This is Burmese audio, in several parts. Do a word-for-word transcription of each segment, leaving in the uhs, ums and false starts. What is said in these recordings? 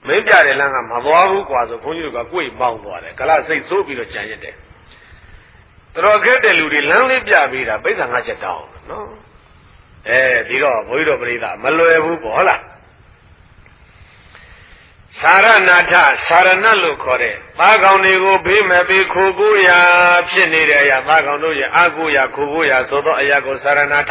မင်းပြတယ်လမ်းကမသွားဘူးကွာဆိုခွန်ကြီးတို့ကကိုယ်မောင်းသွားတယ်ကလာစိတ်ဆိုးပြီးတော့ကြံရစ်တယ်တော်ခက်တဲ့လူတွေလမ်းလေးပြပေးတာပိဿာငါချက်တောင်းနော်အဲဒီတော့ဘုန်းကြီးတို့ပြိဿမလွယ်ဘူးပေါ့ဟုတ်လားသာရနာထသာရဏလို့ခေါ်တဲ့သားကောင်တွေကိုဘေးမဲ့ပြီးခိုကိုးရာဖြစ်နေတဲ့အရာသားကောင်တို့ရဲ့အာကိုရာခိုကိုးရာဆိုသောအရာကိုသာရဏထ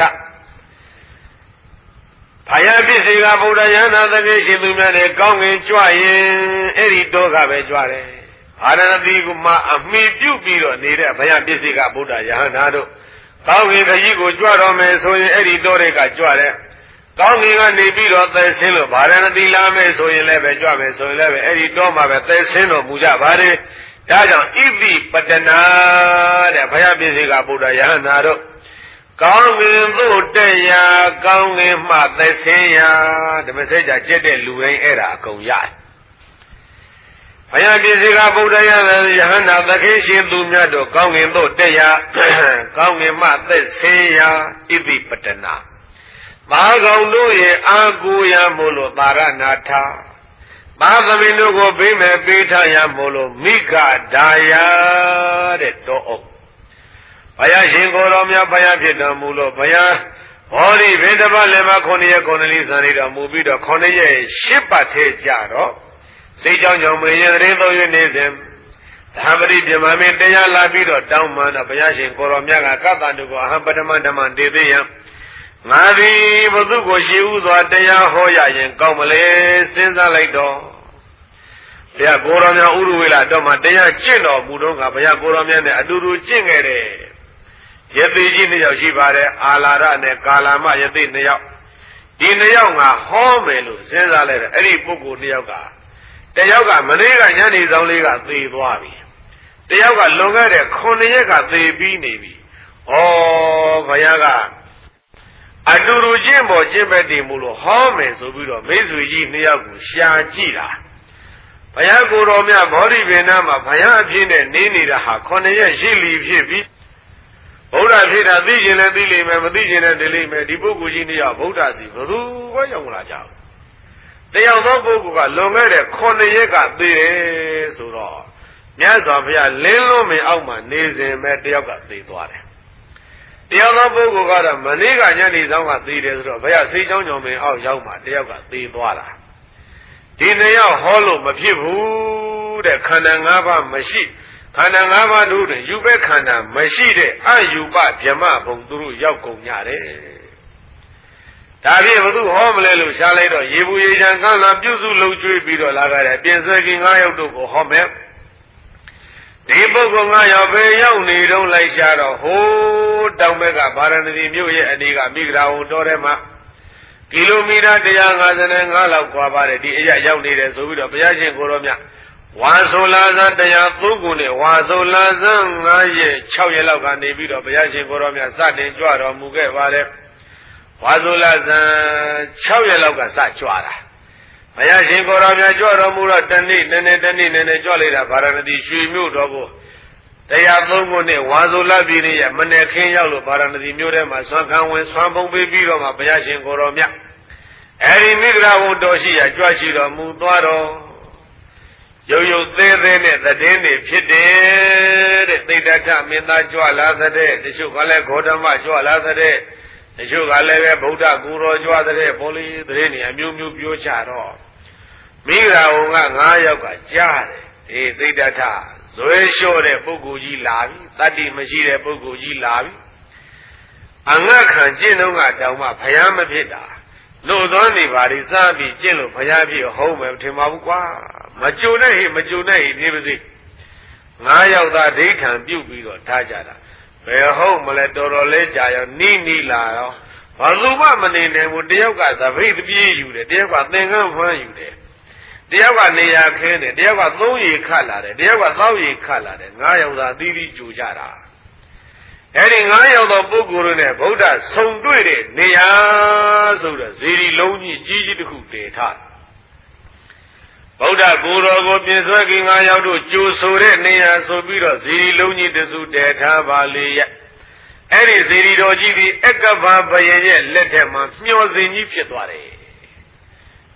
ဘုရားပြည့်စေကဗုဒ္ဓယန္တာသတိရှိသူများနဲ့ကောင်းငင်ကြွရင်အဲ့ဒီတော့ကပဲကြွတယ်အာရဏတိကမှအမိပြုတ်ပြီးတော့နေတဲ့ဘုရားပြည့်စေကဗုဒ္ဓယဟန္တာတို့ကောင်းငင်ခကြီးကိုကြွတော်မယ်ဆိုရင်အဲ့ဒီတော့တွေကကြွတယ်ကောင်းငင်ကနေပြီးတော့သဲဆင်းလို့ဗာရဏတိလာမယ်ဆိုရင်လည်းပဲကြွမယ်ဆိုရင်လည်းပဲအဲ့ဒီတော့မှပဲသဲဆင်းတော်မူကြပါတယ်ဒါကြောင့်ဣတိပတနာတဲ့ဘုရားပြည့်စေကဗုဒ္ဓယဟန္တာတို့ကောင်းငင်သို့တက်ရာကောင်းငင်မှသဲဆင်းရာဓမ္မစကြာကျက်တဲ့လူတိုင်းအဲ့ဒါအကုန်ရတယ်ဘုရားပြည့်စေကဗုဒ္ဓယဟန္တာသခင်ရှင်သူမြတ်တို့ကောင်းငင်သို့တက်ရာကောင်းငင်မှသဲဆင်းရာဣတိပတနာဘာကောင်တို့ရဲ့အာကိုရမို့လို့သာရဏထဘာသမီးတို့ကိုဘေးမဲ့ပေးထားရမို့လို့မိဂဒါယာတဲ့တောအုပ်ဘုရားရှင်ကိုယ်တော်မြတ်ဘုရားဖြစ်တော်မူလို့ဘုရားဘောဓိဗေဒဘလည်းမခုနှစ်ရက်ခုနှစ်လစံနေတော်မူပြီးတော့ခုနှစ်ရက်ရှစ်ပတ်ထဲကြတော့စိတ်ကြောင့်ကြောင့်မင်းရင်သတင်းသုံးရနေစဉ်သာပတိပြမမင်းတရားလာပြီးတော့တောင်းမှတော့ဘုရားရှင်ကိုယ်တော်မြတ်ကကတ္တတုကိုအဟံပထမဓမ္မဒေသေးယံငါသည်ဘုသူကိုရှိဥစွာတရားဟောရရင်ကောင်းမလဲစဉ်းစားလိုက်တော့ဘုရားကိုယ်တော်မြတ်ဥရဝေလာတော့မှတရားကျင့်တော်မူတော့ကဘုရားကိုယ်တော်မြတ်နဲ့အတူတူကျင့်ခဲ့တယ်ယသိကြီးနှစ်ယောက်ရှိပါတယ်အာလာရနဲ့ကာလာမယသိနှစ်ယောက်ဒီနှစ်ယောက်ငါဟောမယ်လို့စဉ်းစားလိုက်တယ်အဲ့ဒီပုဂ္ဂိုလ်နှစ်ယောက်ကတယောက်ကမနေ့ကညနေဆောင်လေးကသေသွားပြီတယောက်ကလွန်ခဲ့တဲ့ခုနှစ်ရက်ကသေပြီးနေပြီဩဘုရားကအတူတူချင်းပေါ်ချင်းပဲတည်မှုလို့ဟောမယ်ဆိုပြီးတော့မိတ်ဆွေကြီးနှစ်ယောက်ကိုရှာကြည့်တာဘုရားကိုယ်တော်မြတ်ဗောဓိပင်နာမှာဘုရားအဖြစ်နဲ့နေနေတာဟာခုနှစ်ရက်ရှိလီဖြစ်ပြီးဗုဒ္ဓဖြစ်တာသိရင်လည်းသိလိမ့်မယ်မသိရင်လည်းသိလိမ့်မယ်ဒီပုဂ္ဂိုလ်ကြီးနှစ်ယောက်ဗုဒ္ဓစီဘယ်သူကရောက်လာကြတယောက်သောပုဂ္ဂိုလ်ကလွန်ခဲ့တဲ့ခုနှစ်ရက်ကသေတယ်ဆိုတော့မြတ်စွာဘုရားလင်းလုံးမင်းအောက်မှာနေစဉ်ပဲတယောက်ကသေသွားတယ်တရားသောပုဂ္ဂိုလ်ကတော့မနေ့ကညနေဆောင်ကသေတယ်ဆိုတော့ဘုရားစိတ်ကြောင်းကြောင့်မင်းအောက်ရောက်မှတယောက်ကသေသွားတာဒီနှစ်ယောက်ဟောလို့မဖြစ်ဘူးတဲ့ခန္ဓာ၅ပါးမရှိခန္ဓာ၅ပါးတို့တွင်ယူပဲခန္ဓာမရှိတဲ့အယူပဗြဟ္မဘုံသူတို့ရောက်ကုန်ကြတယ်ဒါဖြင့်ဘုသူဟောမလဲလို့ရှားလိုက်တော့ရေဘူးရေချမ်းကလာပြုစုလုံကျွေးပြီးတော့လာကြတယ်ပြင်ဆွဲခင်၅ယောက်တို့ကိုဟောမယ်ဒီပုဂ္ဂိုလ်ငါရောက်ပဲရောက်နေတော့လိုက်ရှာတော့ဟိုးတောင်ဘက်ကဗာရဏသီမြို့ရဲ့အနီးကမိဂရာဝံတော်ထဲမှာကီလိုမီတာ၁၅၅လောက်ကွာပါတယ်ဒီအရာရောက်နေတယ်ဆိုပြီးတော့ဘုရားရှင်ကိုယ်တော်မြတ်ဝါဆိုလာဇန်တရားသုံးခုနဲ့ဝါဆိုလာဇန်၅ရက်၆ရက်လောက်ကနေပြီးတော့ဘုရားရှင်ကိုယ်တော်မြတ်စတင်ကြွတော်မူခဲ့ပါတယ်ဝါဆိုလာဇန်၆ရက်လောက်ကစကြွတာဘုရားရှင်ကိုယ်တော်မြတ်ကြွတော်မူတော့တနေ့နည်းနည်းတနေ့နည်းနည်းကြွလိုက်တာဗာရဏသီရွှေမြို့တော်ကိုတရားသုံးခုနဲ့ဝါဆိုလာပြည်ရဲ့မနေ့ခင်းရောက်လို့ဗာရဏသီမြို့ထဲမှာဆွမ်းခံဝင်ဆွမ်းပုံပေးပြီးတော့မှဘုရားရှင်ကိုယ်တော်မြတ်အဲဒီမိဂရာဝံတော်ရှိရာကြွရှိတော်မူသွားတော်ရုပ်ရုပ်သေးသေးနဲ့သတင်းတွေဖြစ်တယ်တဲ့သိတ္တထမင်းသားကြွလာတဲ့တချို့ကလည်းဂေါတမကြွလာတဲ့တချို့ကလည်းပဲဗုဒ္ဓဂူတော်ကြွတဲ့ဘောလီသတင်းတွေအမျိုးမျိုးပြောချတော့မိဂရာဝံက၅ယောက်ကကြားတယ်အေးသိတ္တထဇွဲလျှော့တဲ့ပုဂ္ဂိုလ်ကြီးလာပြီတတ္တိမရှိတဲ့ပုဂ္ဂိုလ်ကြီးလာပြီအငတ်ခံကျင့်တော့ကတောင်မှဘုရားမဖြစ်တာလို့သောနေပါလိစားပြီးကျင့်လို့ဘုရားဖြစ်ဟုတ်မယ်ထင်ပါဘူးကွာမကြုံနဲ့ဟိမကြုံနဲ့ဟိနေပါစေငါးယောက်သားဒိဋ္ဌံပြုတ်ပြီးတော့ထားကြတာဘယ်ဟုတ်မလဲတော်တော်လေးကြာရောနီးနီးလာရောဘာလို့မှမနေနိုင်ဘူးတယောက်ကသပိတ်ပြေးယူတယ်တယောက်ကသင်္ကန်းဖမ်းယူတယ်တယောက်ကနေရာခင်းတယ်တယောက်ကသုံးရီခတ်လာတယ်တယောက်ကသောက်ရီခတ်လာတယ်ငါးယောက်သားအသီးသီးကြူကြတာအဲ့ဒီငါးယောက်သောပုဂ္ဂိုလ်တို့နဲ့ဗုဒ္ဓဆုံတွေ့တဲ့နေရာဆိုတော့ဇေဒီလုံးကြီးကြီးကြီးတစ်ခုတည်ထားဗုဒ္ဓကိုယ်တော်ကိုပြင်ဆွဲခင်ငါးယောက်တို့ကြိုဆိုတဲ့နေရာဆိုပြီးတော့ဇေဒီလုံးကြီးတစုတည်ထားပါလေရဲ့အဲ့ဒီဇေဒီတော်ကြီးဒီအက္ကဗဘယရဲ့လက်ထက်မှာမျောစင်ကြီးဖြစ်သွားတယ်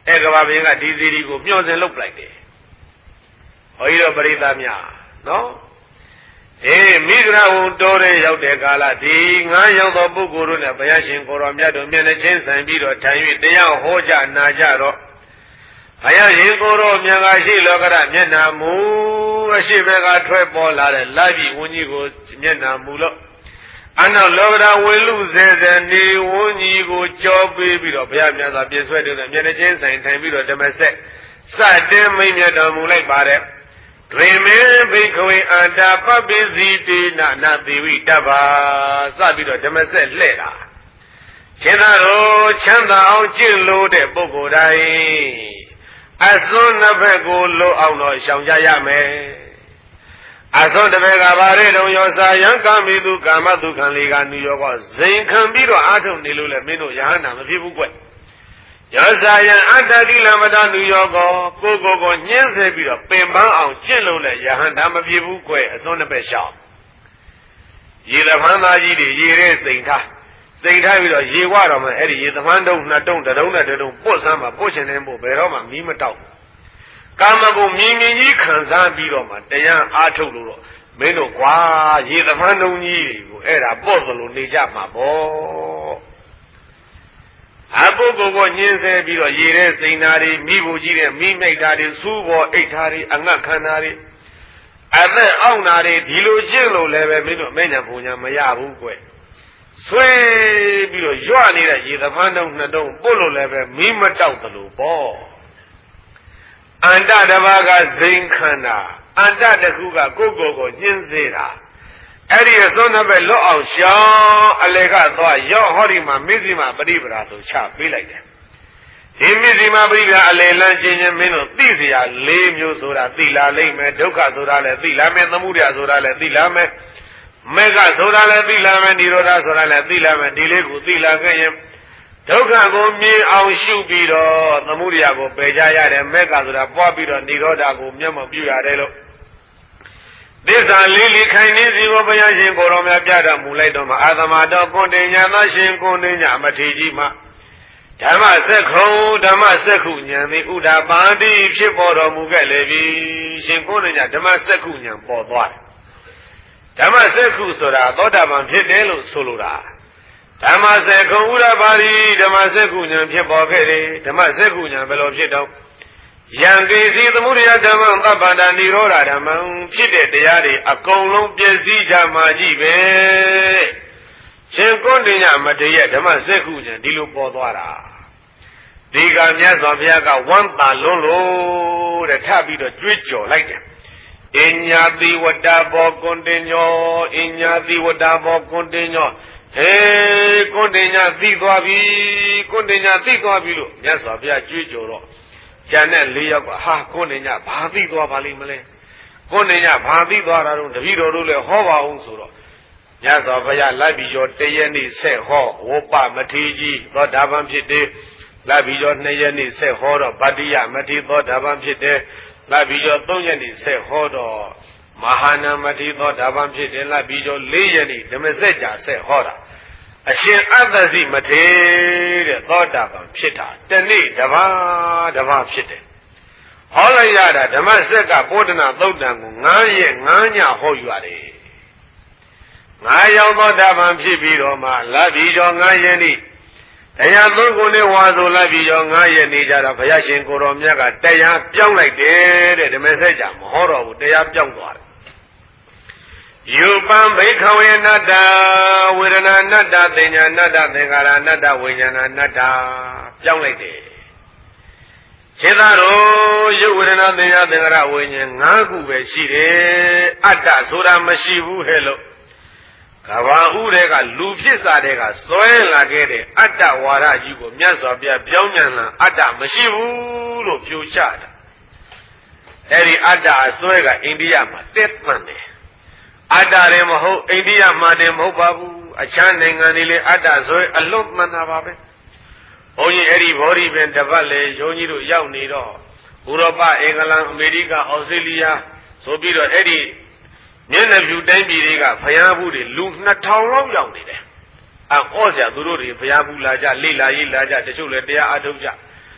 အဲကဘာဘင်းကဒီစီဒီကိုမျှော်စင်လုပ်လိုက်တယ်ဘုန်းကြီးတို့ပရိသတ်များနော်အေးမိဂရဝံတော်တဲ့ရောက်တဲ့ကာလဒီငါးရောက်သောပုဂ္ဂိုလ်တို့နဲ့ဘုရားရှင်ကိုရောမြတ်တို့မျက်နှာချင်းဆိုင်ပြီးတော့ထိုင်၍တရားဟောကြားနာကြတော့ဘုရားရှင်ကိုရောမြတ်ကရှိလောကရမျက်နှာမူအရှိဘက်ကထွက်ပေါ်လာတဲ့လာပြီဝန်းကြီးကိုမျက်နှာမူလို့အနောက်လောကရဝေလူစေစနေဝန်းကြီးကိုကြောပေးပြီးတော့ဘုရားမြတ်စွာပြည့်စွဲတဲ့မျက်နှာချင်းဆိုင်ထိုင်ပြီးတော့ဓမ္မစက်စတင်မိတ်မြတ်တော်မူလိုက်ပါတယ်ဒွေမေဘိခဝေအန္တာပပိစီတေနနာသေဝိတ္တဘာစပြီးတော့ဓမ္မစက်လှဲ့တာရှင်သာတို့ချမ်းသာအောင်ကျင့်လို့တဲ့ပုဂ္ဂိုလ်တိုင်းအစွန်းနှစ်ဖက်ကိုလိုအောင်တော့ရှောင်ကြရမယ်အစွန်းတစ်ဖက်ကဘာတွေတုံရောစာယံကာမိတုကာမတုခံလေးကနုရောကဇိမ်ခံပြီးတော့အားထုတ်နေလို့လည်းမင်းတို့ယဟန္တာမဖြစ်ဘူးကွယောဇာယံအတ္တတိလမတနုယောကောကိုကိုကိုညှင်းဆဲပြီးတော့ပင်ပန်းအောင်ကျင့်လို့လည်းယဟန္တာမဖြစ်ဘူးကွအစွန်းတစ်ဖက်ရှောင်ရေသဖန်းသားကြီးတွေရေတဲ့စိန်ထားစိန်ထားပြီးတော့ရေဝတော့မှအဲ့ဒီရေသဖန်းတုံးနှစ်တုံးတစ်တုံးနဲ့တစ်တုံးပုတ်ဆမ်းမှာပုတ်ရှင်နေဖို့ဘယ်တော့မှမီးမတောက်ကာမဂုဏ်မြင်မြင်ကြီးခံစားပြီးတော့မှတရားအားထုတ်လို့တော့မင်းတို့ကွာရေသဖန်းတုံးကြီးတွေကိုအဲ့ဒါပေါ့သလိုနေကြမှာပေါ့အပုဂ္ဂိုလ်ကိုညှင်းဆဲပြီးတော့ရေတဲ့စိန်ဓာတ်တွေမိဖို့ကြီးတဲ့မိမိတ်ဓာတ်တွေစူးပေါ်အိတ်ဓာတ်တွေအငတ်ခန္ဓာတွေအသက်အောင့်ဓာတ်တွေဒီလိုကျင့်လို့လည်းပဲမင်းတို့အမဲညာပုံညာမရဘူးကွဆွေးပြီးတော့ရွနေတဲ့ရေသဖန်းတုံးနှစ်တုံးပုတ်လို့လည်းပဲမီးမတောက်သလိုပေါ့အန္တတဘာကဇိမ်ခန္ဓာအန္တတခုကကိုယ်ကိုယ်ကိုညှင်းစေတာအဲ့ဒီအစွန်းနှစ်ဘက်လွတ်အောင်ရှောင်းအလေကသွားရော့ဟောဒီမှာမိစီမှာပရိပဒါဆိုချပေးလိုက်တယ်ဒီမိစီမှာပရိပဒါအလေလန်းချင်းချင်းမင်းတို့သိเสียလေးမျိုးဆိုတာသိလာလိမ့်မယ်ဒုက္ခဆိုတာလည်းသိလာမယ်သမုဒယဆိုတာလည်းသိလာမယ်မေဃဆိုတာလည်းသိလာမယ်និရောဓဆိုတာလည်းသိလာမယ်ဒီလေးကိုသိလာခဲ့ရင်ဒုက္ခကိုမြင်အောင်ရှုပြီးတော့သမုဒယကိုပယ်ကြရတယ်မေဃဆိုတာပွားပြီးတော့និရောဓကိုမျက်မှောက်ပြုရတယ်လို့သစ္စာလေးလေးခိုင်နေစီကိုဘုရားရှင်ကိုရောမြတ်ပြတော်မူလိုက်တော့မှအာသမတော်ကွန်တင်ညာသရှင်ကွန်တင်ညာမထေကြီးမှဓမ္မစက္ခုဓမ္မစက္ခုဉာဏ်သည်ဥဒ္ဓပါတိဖြစ်ပေါ်တော်မူခဲ့လေပြီရှင်ကွန်တင်ညာဓမ္မစက္ခုဉာဏ်ပေါ်သွားတယ်ဓမ္မစက္ခုဆိုတာသောတာပန်ဖြစ်တယ်လို့ဆိုလိုတာဓမ္မစက္ခုဥဒ္ဓပါတိဓမ္မစက္ခုဉာဏ်ဖြစ်ပေါ်ခဲ့တယ်ဓမ္မစက္ခုဉာဏ်ဘယ်လိုဖြစ်တော့ယံကိစီသမုဒယဓမ္မံသဗ္ဗန္တနိရောဓဓမ္မံဖြစ်တဲ့တရားတွေအကုန်လုံးပြည့်စည်ကြမှာကြီးပဲရှင်ကွန်တင်ညမထေရဓမ္မစက္ခုဉာဏ်ဒီလိုပေါ်သွားတာဒီကမြတ်စွာဘုရားကဝမ်းသာလွန်းလို့တဲ့ထပ်ပြီးတော့ကြွေးကြော်လိုက်တယ်အညညာတိဝတ္တဘောကွန်တင်ညောအညညာတိဝတ္တဘောကွန်တင်ညောဟေးကွန်တင်ညသိသွားပြီကွန်တင်ညသိသွားပြီလို့မြတ်စွာဘုရားကြွေးကြော်တော့ကျန်တဲ့လေးယောက်ကဟာကွန်တင်ညဘာသိသွားပါလိမ့်မလဲကွန်တင်ညဘာသိသွားတာတော့တပည့်တော်တို့လည်းဟောပါအောင်ဆိုတော့မြတ်စွာဘုရားလိုက်ပြီးတော့တရက်နေ့ဆက်ဟောဝပမထေကြီးသောတာပန်ဖြစ်တယ်လိုက်ပြီးတော့နှစ်ရက်နေ့ဆက်ဟောတော့ဗတ္တိယမထေသောတာပန်ဖြစ်တယ်လိုက်ပြီးတော့သုံးရက်နေ့ဆက်ဟောတော့မဟာနာမထေသောတာပန်ဖြစ်တယ်လိုက်ပြီးတော့လေးရက်နေ့ဓမ္မစကြာဆက်ဟောတာအရှင်အတ္တစီမထေတဲ့သောတာပန်ဖြစ်တာတနေ့တပါးတပါးဖြစ်တယ်ဟောလိုက်ရတာဓမ္မစက်ကပောဒနာသုတ်တံကိုငါးရက်ငါးညဟောယူရတယ်ငါးရောက်သောတာပန်ဖြစ်ပြီးတော့မှလာပြီးတော့ငါးရက်နေ့တရားသုံးခုနဲ့ဝါဆိုလိုက်ပြီးတော့ငါးရက်နေကြတော့ဘုရားရှင်ကိုယ်တော်မြတ်ကတရားပြောင်းလိုက်တယ်တဲ့ဓမ္မစကြာမဟောတော့ဘူးတရားပြောင်းသွားတယ်ယူပံဘိခဝေနတ္တဝေဒနာနတ္တသင်ညာနတ္တသင်္ခါရနတ္တဝိညာဏနတ္တပြောင်းလိုက်တယ်ခြေသားတော်ယုတ်ဝေဒနာသင်ညာသင်္ခါရဝိညာဉ်၅ခုပဲရှိတယ်အတ္တဆိုတာမရှိဘူးဟဲ့လို့ကဘာဥတွေကလူဖြစ်စားတဲ့ကစွဲလာခဲ့တဲ့အတ္တဝါဒကြီးကိုမြတ်စွာဘုရားပြောင်းပြန်လာအတ္တမရှိဘူးလို့ပြောချတာအဲ့ဒီအတ္တအစွဲကအိန္ဒိယမှာတက်မှန်တယ်အတ္တရင်မဟုတ်အိန္ဒိယမှာတင်မဟုတ်ပါဘူးအခြားနိုင်ငံတွေလည်းအတ္တစွဲအလွတ်မှန်တာပါပဲဘုန်းကြီးအဲ့ဒီဘောဓိပင်တပတ်လေယုံကြီးတို့ရောက်နေတော့ဥရောပအင်္ဂလန်အမေရိကဩစတြေးလျဆိုပြီးတော့အဲ့ဒီမျက်နှာဖြူတိုင်းပြည်တွေကဘုရားဘူးတွေလူနှစ်ထောင်လောက်ရောက်နေတယ်အော်ဆရာသူတို့တွေဘုရားဘူးလာကြလေ့လာရေးလာကြတချို့လည်းတရားအားထုတ်ကြ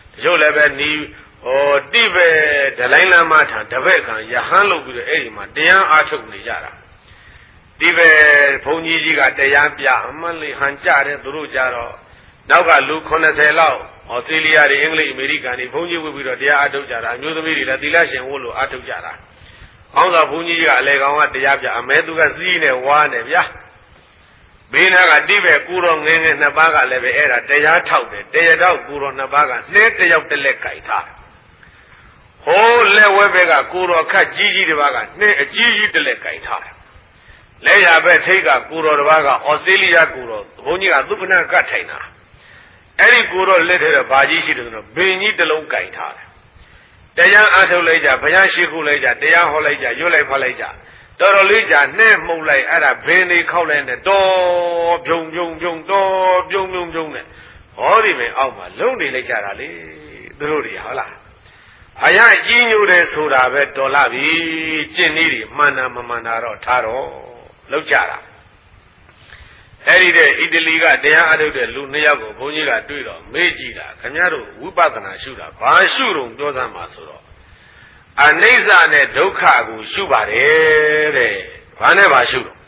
ချို့လည်းပဲနီးဟောတိပဲဒလိုင်းလမ်းမထံတပည့်ကံယဟန်လုပ်ပြီးတော့အဲ့ဒီမှာတရားအားထုတ်နေကြတာဒီပဲဘုန်းကြီးကြီးကတရားပြအမလေးဟန်ကြတယ်သူတို့ကြတော့နောက်ကလူ80လောက်ဩစတြေးလျတွေအင်္ဂလိပ်အမေရိကန်တွေဘုန်းကြီးဝတ်ပြီးတော့တရားအားထုတ်ကြတာအမျိုးသမီးတွေလည်းသီလရှင်ဝတ်လို့အားထုတ်ကြတာအောင်းသာဘုန်းကြီးကအလေကောင်ကတရားပြအမဲသူကစီးနေဝါနေဗျာဘေးနာကတိပဲကူတော်ငင်းငယ်နှစ်ပါးကလည်းပဲအဲ့ဒါတရားထောက်တယ်တရားထောက်ကူတော်နှစ်ပါးကနှဲတယောက်တစ်လက်ကြိုက်ထားဟိုးလက်ဝဲဘက်ကကူတော်ခတ်ကြီးကြီးတစ်ပါးကနှဲအကြီးကြီးတစ်လက်ကြိုက်ထားလက်ရဘက်ထိတ်ကကူတော်တစ်ပါးကဩစတြေးလျကူတော်ဘုန်းကြီးကသုပနကတ်ထိုင်တာအဲ့ဒီကူတော်လက်ထဲတော့ဘာကြီးရှိတယ်ဆိုတော့ဘင်ကြီးတစ်လုံးကြိုက်ထားတယ်တရားအားထုတ်လိုက်ကြဘုရားရှိခိုးလိုက်ကြတရားဟောလိုက်ကြရွတ်လိုက်ဖတ်လိုက်ကြတော်တော်လေးကြာနှဲ့မှုတ်လိုက်အဲ့ဒါဘင်းလေးခောက်လိုက်နဲ့တော်ပြုံပြုံပြုံတော်ပြုံပြုံပြုံနဲ့ဟောဒီမင်းအောက်မှာလုံနေလိုက်ကြတာလေသူတို့တွေဟုတ်လားအရာကြီးညိုတယ်ဆိုတာပဲတော်လာပြီကျင့်နည်းတွေမှန်တာမမှန်တာတော့ထားတော့လောက်ကြတာအဲ့ဒီတဲ့အီတလီကတရားအထုတ်တဲ့လူနှစ်ယောက်ကိုဘုန်းကြီးကတွေ့တော့မေးကြည့်တာခင်ဗျားတို့ဝိပဿနာရှုတာဘာရှုတော့ပြောစမ်းပါဆိုတော့အနိစ္စနဲ့ဒုက္ခကိုရှုပါတယ်တဲ့ဘာနဲ့ဘာရှုတော့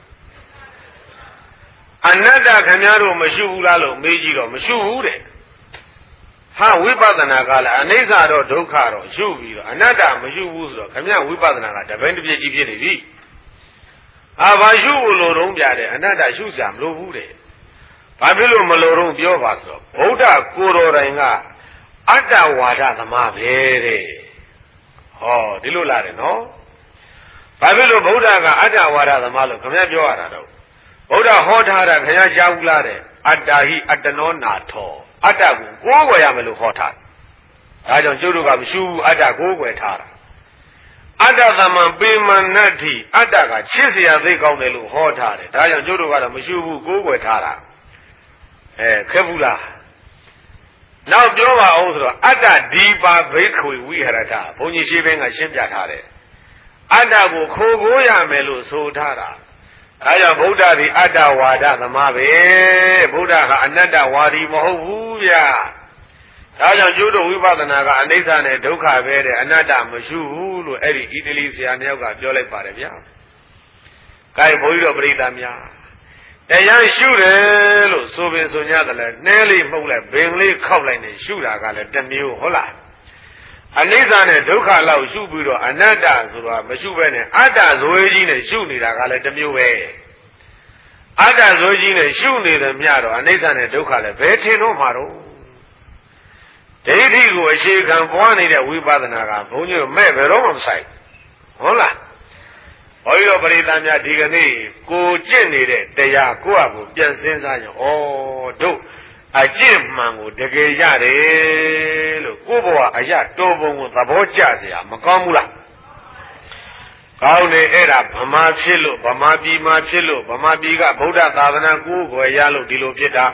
အနတ္တခင်ဗျားတို့မရှုဘူးလားလို့မေးကြည့်တော့မရှုဘူးတဲ့ဟာဝိပဿနာကလည်းအနိစ္စတော့ဒုက္ခတော့ရှုပြီးတော့အနတ္တမရှုဘူးဆိုတော့ခင်ဗျားဝိပဿနာကတပည့်တစ်ပြည့်ကြီးဖြစ်နေပြီအာဘာရှုလို့တော့ပြတယ်အနတ္တရှုစရာမလိုဘူးတဲ့ဘာဖြစ်လို့မလိုတော့ပြောပါဆိုတော့ဗုဒ္ဓကိုယ်တော်တိုင်ကအတ္တဝါဒသမားပဲတဲ့ဟောဒီလိုလာတယ်နော်ဘာဖြစ်လို့ဗုဒ္ဓကအတ္တဝါဒသမားလို့ခင်ဗျားပြောရတာတော့ဗုဒ္ဓဟောထားတာခင်ဗျားကြားဘူးလားတဲ့အတ္တဟိအတ္တနောနာထောအတ္တကိုကိုးကွယ်ရမယ်လို့ဟောထားဒါကြောင့်ကျုပ်တို့ကမရှိဘူးအတ္တကိုးကွယ်ထားတာအတ္တသမံပေမနတ္တိအတ္တကချစ်เสียသိကောင်းတယ်လို့ဟောထားတယ်ဒါကြောင့်ကျုပ်တို့ကတော့မရှိဘူးကိုးကွယ်ထားတာအဲခက်ဘူးလားနောက်ပြောပါအောင်ဆိုတော့အတ္တဒီပါဘိက္ခွေဝိဟရတဘုန်းကြီးရှင်းဘင်းကရှင်းပြထားတယ်အတ္တကိုခိုးကိုးရမယ်လို့ဆိုထားတာအဲကြောင့်ဗုဒ္ဓသည်အတ္တဝါဒသမားပဲဗုဒ္ဓကအနတ္တဝါဒီမဟုတ်ဘူးဗျာဒါကြောင့်ကျိုးတို့ဝိပဿနာကအနိစ္စနဲ့ဒုက္ခပဲတဲ့အနတ္တမရှိဘူးလို့အဲ့ဒီအီတလီဆရာတစ်ယောက်ကပြောလိုက်ပါတယ်ဗျာ။ကဲဘုန်းကြီးတို့ပြိဿများတရားရှုတယ်လို့ဆိုပင်ဆိုကြတယ်လေနှဲလေးမှုတ်လိုက်ဘင်လေးခောက်လိုက်နေရှုတာကလည်းတစ်မျိုးဟုတ်လားအနိစ္စနဲ့ဒုက္ခလောက်ရှုပြီးတော့အနတ္တဆိုတာမရှုဘဲနဲ့အတ္တဇွဲကြီးနဲ့ရှုနေတာကလည်းတစ်မျိုးပဲအတ္တဇွဲကြီးနဲ့ရှုနေတယ်မြတော့အနိစ္စနဲ့ဒုက္ခလည်းဘယ်ထင်တော့မှာတော့ဒိဋ္ဌိကိုအခြေခံပွားနေတဲ့ဝိပဿနာကဘုန်းကြီးမဲ့ဘယ်တော့မှမဆိုင်ဟုတ်လားဘုန်းကြီးတို့ပရိသတ်များဒီကနေ့ကိုကျင့်နေတဲ့တရားကိုယ့်အကူပြန်စဉ်းစားရင်ဩတို့အကျင့်မှန်ကိုတကယ်ရတယ်လို့ကိုယ့်ဘဝအရာတော်ပုံကိုသဘောကျเสียမကောင်းဘူးလားကောင်းတယ်အဲ့ဒါဗမာဖြစ်လို့ဗမာပြည်မှာဖြစ်လို့ဗမာပြည်ကဗုဒ္ဓသာသနာကိုယ်ကိုရလို့ဒီလိုဖြစ်တာ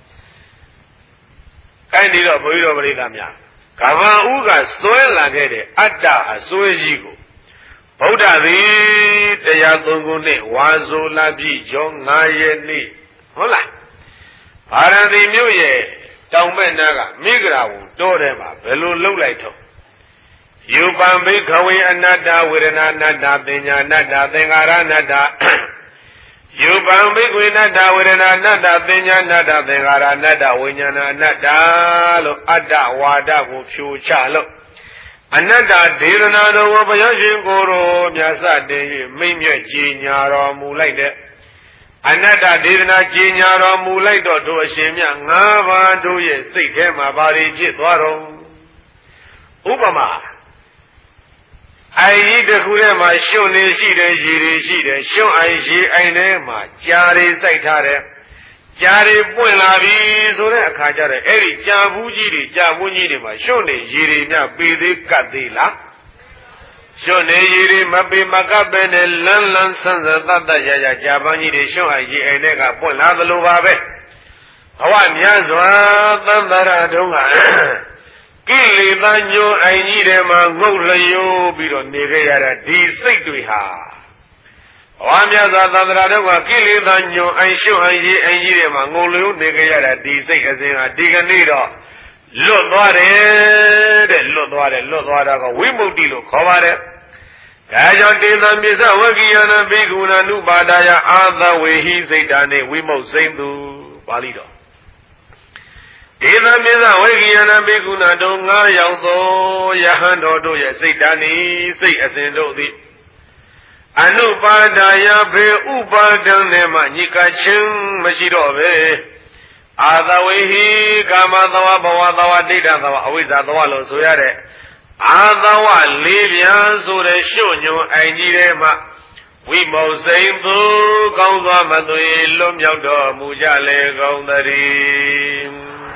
အဲ့ဒီတော့ဘုန်းကြီးတို့ပရိသတ်များကဗာဥကစွဲလာခဲ့တဲ့အတ္တအစွဲကြီးကိုဗုဒ္ဓသည်တရားသုံးခုနဲ့ဝါဆိုလာပြီကျောင်းငါးရက်နေ့ဟုတ်လားဗာရဏသီမြို့ရဲ့တောင်ဘက်နားကမိဂရာဝံတောထဲမှာဘယ်လိုလှုပ်လိုက်တော့ယူပံဘိခဝေအနတ္တဝေဒနာအနတ္တပညာအနတ္တသင်္ခါရအနတ္တယူပံဘိကွေနတ္တဝေဒနာအနတ္တပညာအနတ္တသင်္ခါရအနတ္တဝိညာဏအနတ္တလို့အတ္တဝါဒကိုဖြိုချလို့အနတ္တဒေသနာတော်ဘုရားရှင်ကိုယ်တော်မြတ်စတင်၍မိမ့်မြတ်ကြီးညာတော်မူလိုက်တဲ့အနတ္တဒေသနာကြီးညာတော်မူလိုက်တော့တို့အရှင်မြတ်ငါးပါးတို့ရဲ့စိတ်ထဲမှာဘာတွေဖြစ်သွားတော့ဥပမာအိုင်ကြီးတစ်ခုထဲမှာရှုံနေရှိတယ်ရေတွေရှိတယ်ရှုံအိုင်ရေအိုင်ထဲမှာကြားတွေစိုက်ထားတယ်ကြားတွေပွင့်လာပြီဆိုတဲ့အခါကျတော့အဲ့ဒီကြာဘူးကြီးတွေကြာဘူးကြီးတွေမှာရှုံနေရေတွေများပေသေးကတ်သေးလားရှုံနေရေတွေမပေမကပ်ပဲနဲ့လန်းလန်းဆန်းဆန်းတတ်တတ်ရရကြာပန်းကြီးတွေရှုံအိုင်ရေအိုင်ထဲကပွင့်လာသလိုပါပဲဘဝမြတ်စွာသံသရတုံးကကိလေသာညိုအိုင်ကြီးထဲမှာငုတ်လျိုးပြီးတော့နေခဲ့ရတာဒီစိတ်တွေဟာဘဝမြတ်စွာသံသရာတို့ကကိလေသာညိုအိုင်ရှုအိုင်ကြီးအိုင်ကြီးထဲမှာငုတ်လျိုးနေခဲ့ရတာဒီစိတ်အစဉ်ဟာဒီကနေ့တော့လွတ်သွားတယ်တဲ့လွတ်သွားတယ်လွတ်သွားတာကဝိမု ക്തി လို့ခေါ်ပါတယ်ဒါကြောင့်တေသံပစ္စဝကိယနာဘိက္ခုနာနုပါဒာယအာသဝေဟိစိတ်တာနေဝိမုတ်စိမ့်သူပါဠိတော်ဒေသပစ္စဝကိယနာဘိက္ခုနာတို့ငါးယောက်သောယဟန်တော်တို့ရဲ့စိတ်တာနေစိတ်အစဉ်တို့သည်အနုပါဒာယဘေဥပါဒံနဲ့မှညိကချင်းမရှိတော့ပဲအာသဝေဟိကာမသဝဘဝသဝဒိဋ္ဌသဝအဝိဇ္ဇာသဝလို့ဆိုရတဲ့အာသဝလေးပြန်ဆိုတဲ့ရှုညွန်အိုင်ကြီးထဲမှာဝိမောစိန်သူကောင်းစွာမသွေလွတ်မြောက်တော်မူကြလေကောင်းသတည်း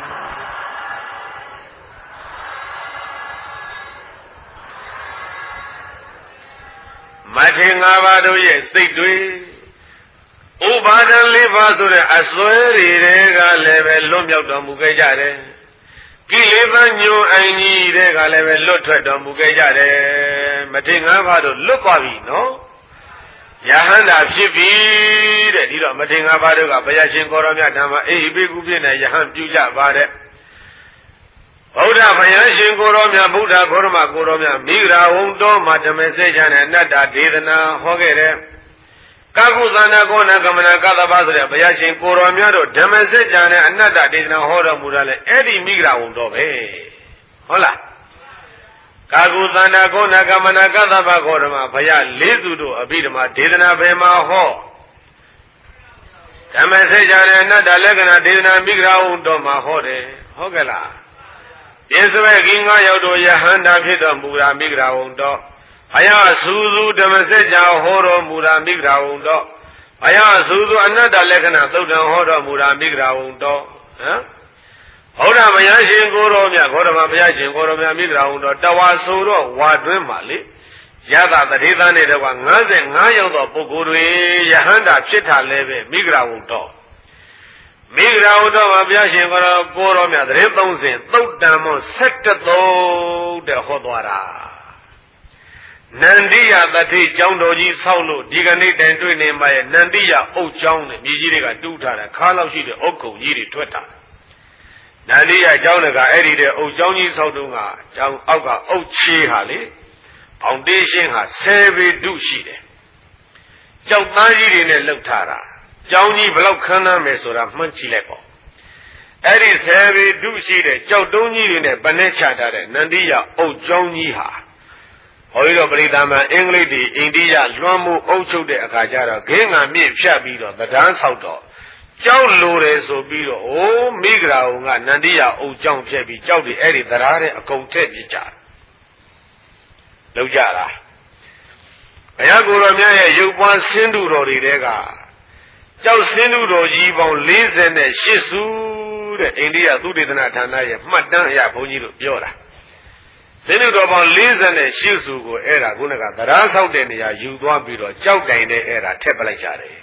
မထေငါးပါးတို့ရဲ့စိတ်တွေဥပါဒံလေးပါးဆိုတဲ့အစွဲတွေတွေကလည်းပဲလွတ်မြောက်တော်မူခဲ့ကြတယ်ကိလေသာညွန်အိုင်ကြီးတွေကလည်းပဲလွတ်ထွက်တော်မူခဲ့ကြတယ်မထေငါးပါးတို့လွတ်သွားပြီနော်ယဟန္တာဖြစ်ပြီတဲ့ဒီတော့မထေငါးပါးတို့ကဘုရားရှင်ကိုရောမြတ်ဓမ္မအေဟိဘိက္ခုဖြစ်နေယဟန်ပြုကြပါတဲ့ဗုဒ္ဓဘုရားရှင်ကိုရောမြတ်ဗုဒ္ဓဂေါရမကိုရောမြတ်မိဂရာဝံတော်မှာဓမ္မစေချာနဲ့အနတ္တဒေသနာဟောခဲ့တဲ့ကာကုသနာကောနာကမနာကသဘာဆိုတဲ့ဘုရားရှင်ကိုရောမြတ်တို့ဓမ္မစေချာနဲ့အနတ္တဒေသနာဟောတော်မူတာလေအဲ့ဒီမိဂရာဝံတော်ပဲဟုတ်လားကာကုသနာကောနာကမနာကသဘာဂေါရမဘုရားလေးစုတို့အဘိဓမ္မာဒေသနာဘယ်မှာဟောဓမ္မစေချာနဲ့အနတ္တလက္ခဏာဒေသနာမိဂရာဝံတော်မှာဟောတယ်ဟုတ်ကဲ့လားပြစ္ဆေကိငါရောက်တော်ယဟန္တာဖြစ်တော်မူရာမိဂရာဝံတော်ဘုရားစူးစူးဓမ္မစကြာဟောတော်မူရာမိဂရာဝံတော်ဘုရားစူးစူးအနတ္တလက္ခဏာသုတ်တံဟောတော်မူရာမိဂရာဝံတော်ဟမ်ဘုရားဘုရားရှင်ကိုရောမြတ်ဂေါတမဘုရားရှင်ကိုရောမြတ်မိဂရာဝံတော်တဝါဆိုတော့ဝါတွင်းမှာလေယသတတိသနဲ့တော့ငါးဆယ်ငါးရောက်သောပုဂ္ဂိုလ်တွေယဟန္တာဖြစ်တာလည်းပဲမိဂရာဝံတော်မိဂရာဝတ္တမှာဘုရားရှင်ကိုရောကိုရောမြတ်တရေသုံးဆင်သုတ်တံမောဆက်တသုတ်တဲ့ဟောသွားတာနန္တိယတတိကျောင်းတော်ကြီးဆောက်လို့ဒီကနေ့တိုင်တွေ့နေမှာရဲ့နန္တိယအုတ်ကျောင်းနဲ့မြေကြီးတွေကတူးထားတာခါလောက်ရှိတဲ့အုတ်ကုံကြီးတွေထွက်တာနန္တိယကျောင်းကအဲ့ဒီတဲ့အုတ်ကျောင်းကြီးဆောက်တော့ကကျောင်းအောက်ကအုတ်ချေးဟာလေဖောင်ဒေးရှင်းဟာဆယ်ပေတုရှိတယ်ကျောက်သားကြီးတွေနဲ့လှုပ်ထားတာကျောင်းကြီးဘလောက်ခမ်းနားမယ်ဆိုတာမှန်းကြည့်လိုက်ပေါ့အဲ့ဒီဆယ်ပေတုရှိတဲ့ကျောက်တုံးကြီးတွေနဲ့ဗနဲ့ချထားတဲ့နန္တိယအုတ်ကျောင်းကြီးဟာဘုန်းကြီးတို့ပရိသတ်မှာအင်္ဂလိပ်တွေအိန္ဒိယလွှမ်းမိုးအုပ်ချုပ်တဲ့အခါကျတော့ခင်းငံမြင့်ဖြတ်ပြီးတော့သဒ္ဒန်းဆောက်တော့ကျောက်လိုတယ်ဆိုပြီးတော့အိုးမိဂရာဝံကနန္တိယအုတ်ကျောင်းဖြတ်ပြီးကျောက်တွေအဲ့ဒီသဒ္ဒါတဲ့အကုန်ထည့်ပြကြတယ်လောက်ကြလားဘုရားကိုယ်တော်မြတ်ရဲ့ရုပ်ပွားဆင်းတုတော်တွေတဲကကျောက်ဆင်းတုတော်ကြီးပေါင်း၄၈စုတဲ့အိန္ဒိယသုတေသနဌာနရဲ့မှတ်တမ်းအရဘုန်းကြီးတို့ပြောတာဆင်းတုတော်ပေါင်း၄၈စုကိုအဲ့ဒါခုနကသဒ္ဒါဆောက်တဲ့နေရာယူသွားပြီးတော့ကြောက်တိုင်တဲ့အဲ့ဒါထည့်ပလိုက်ကြတယ်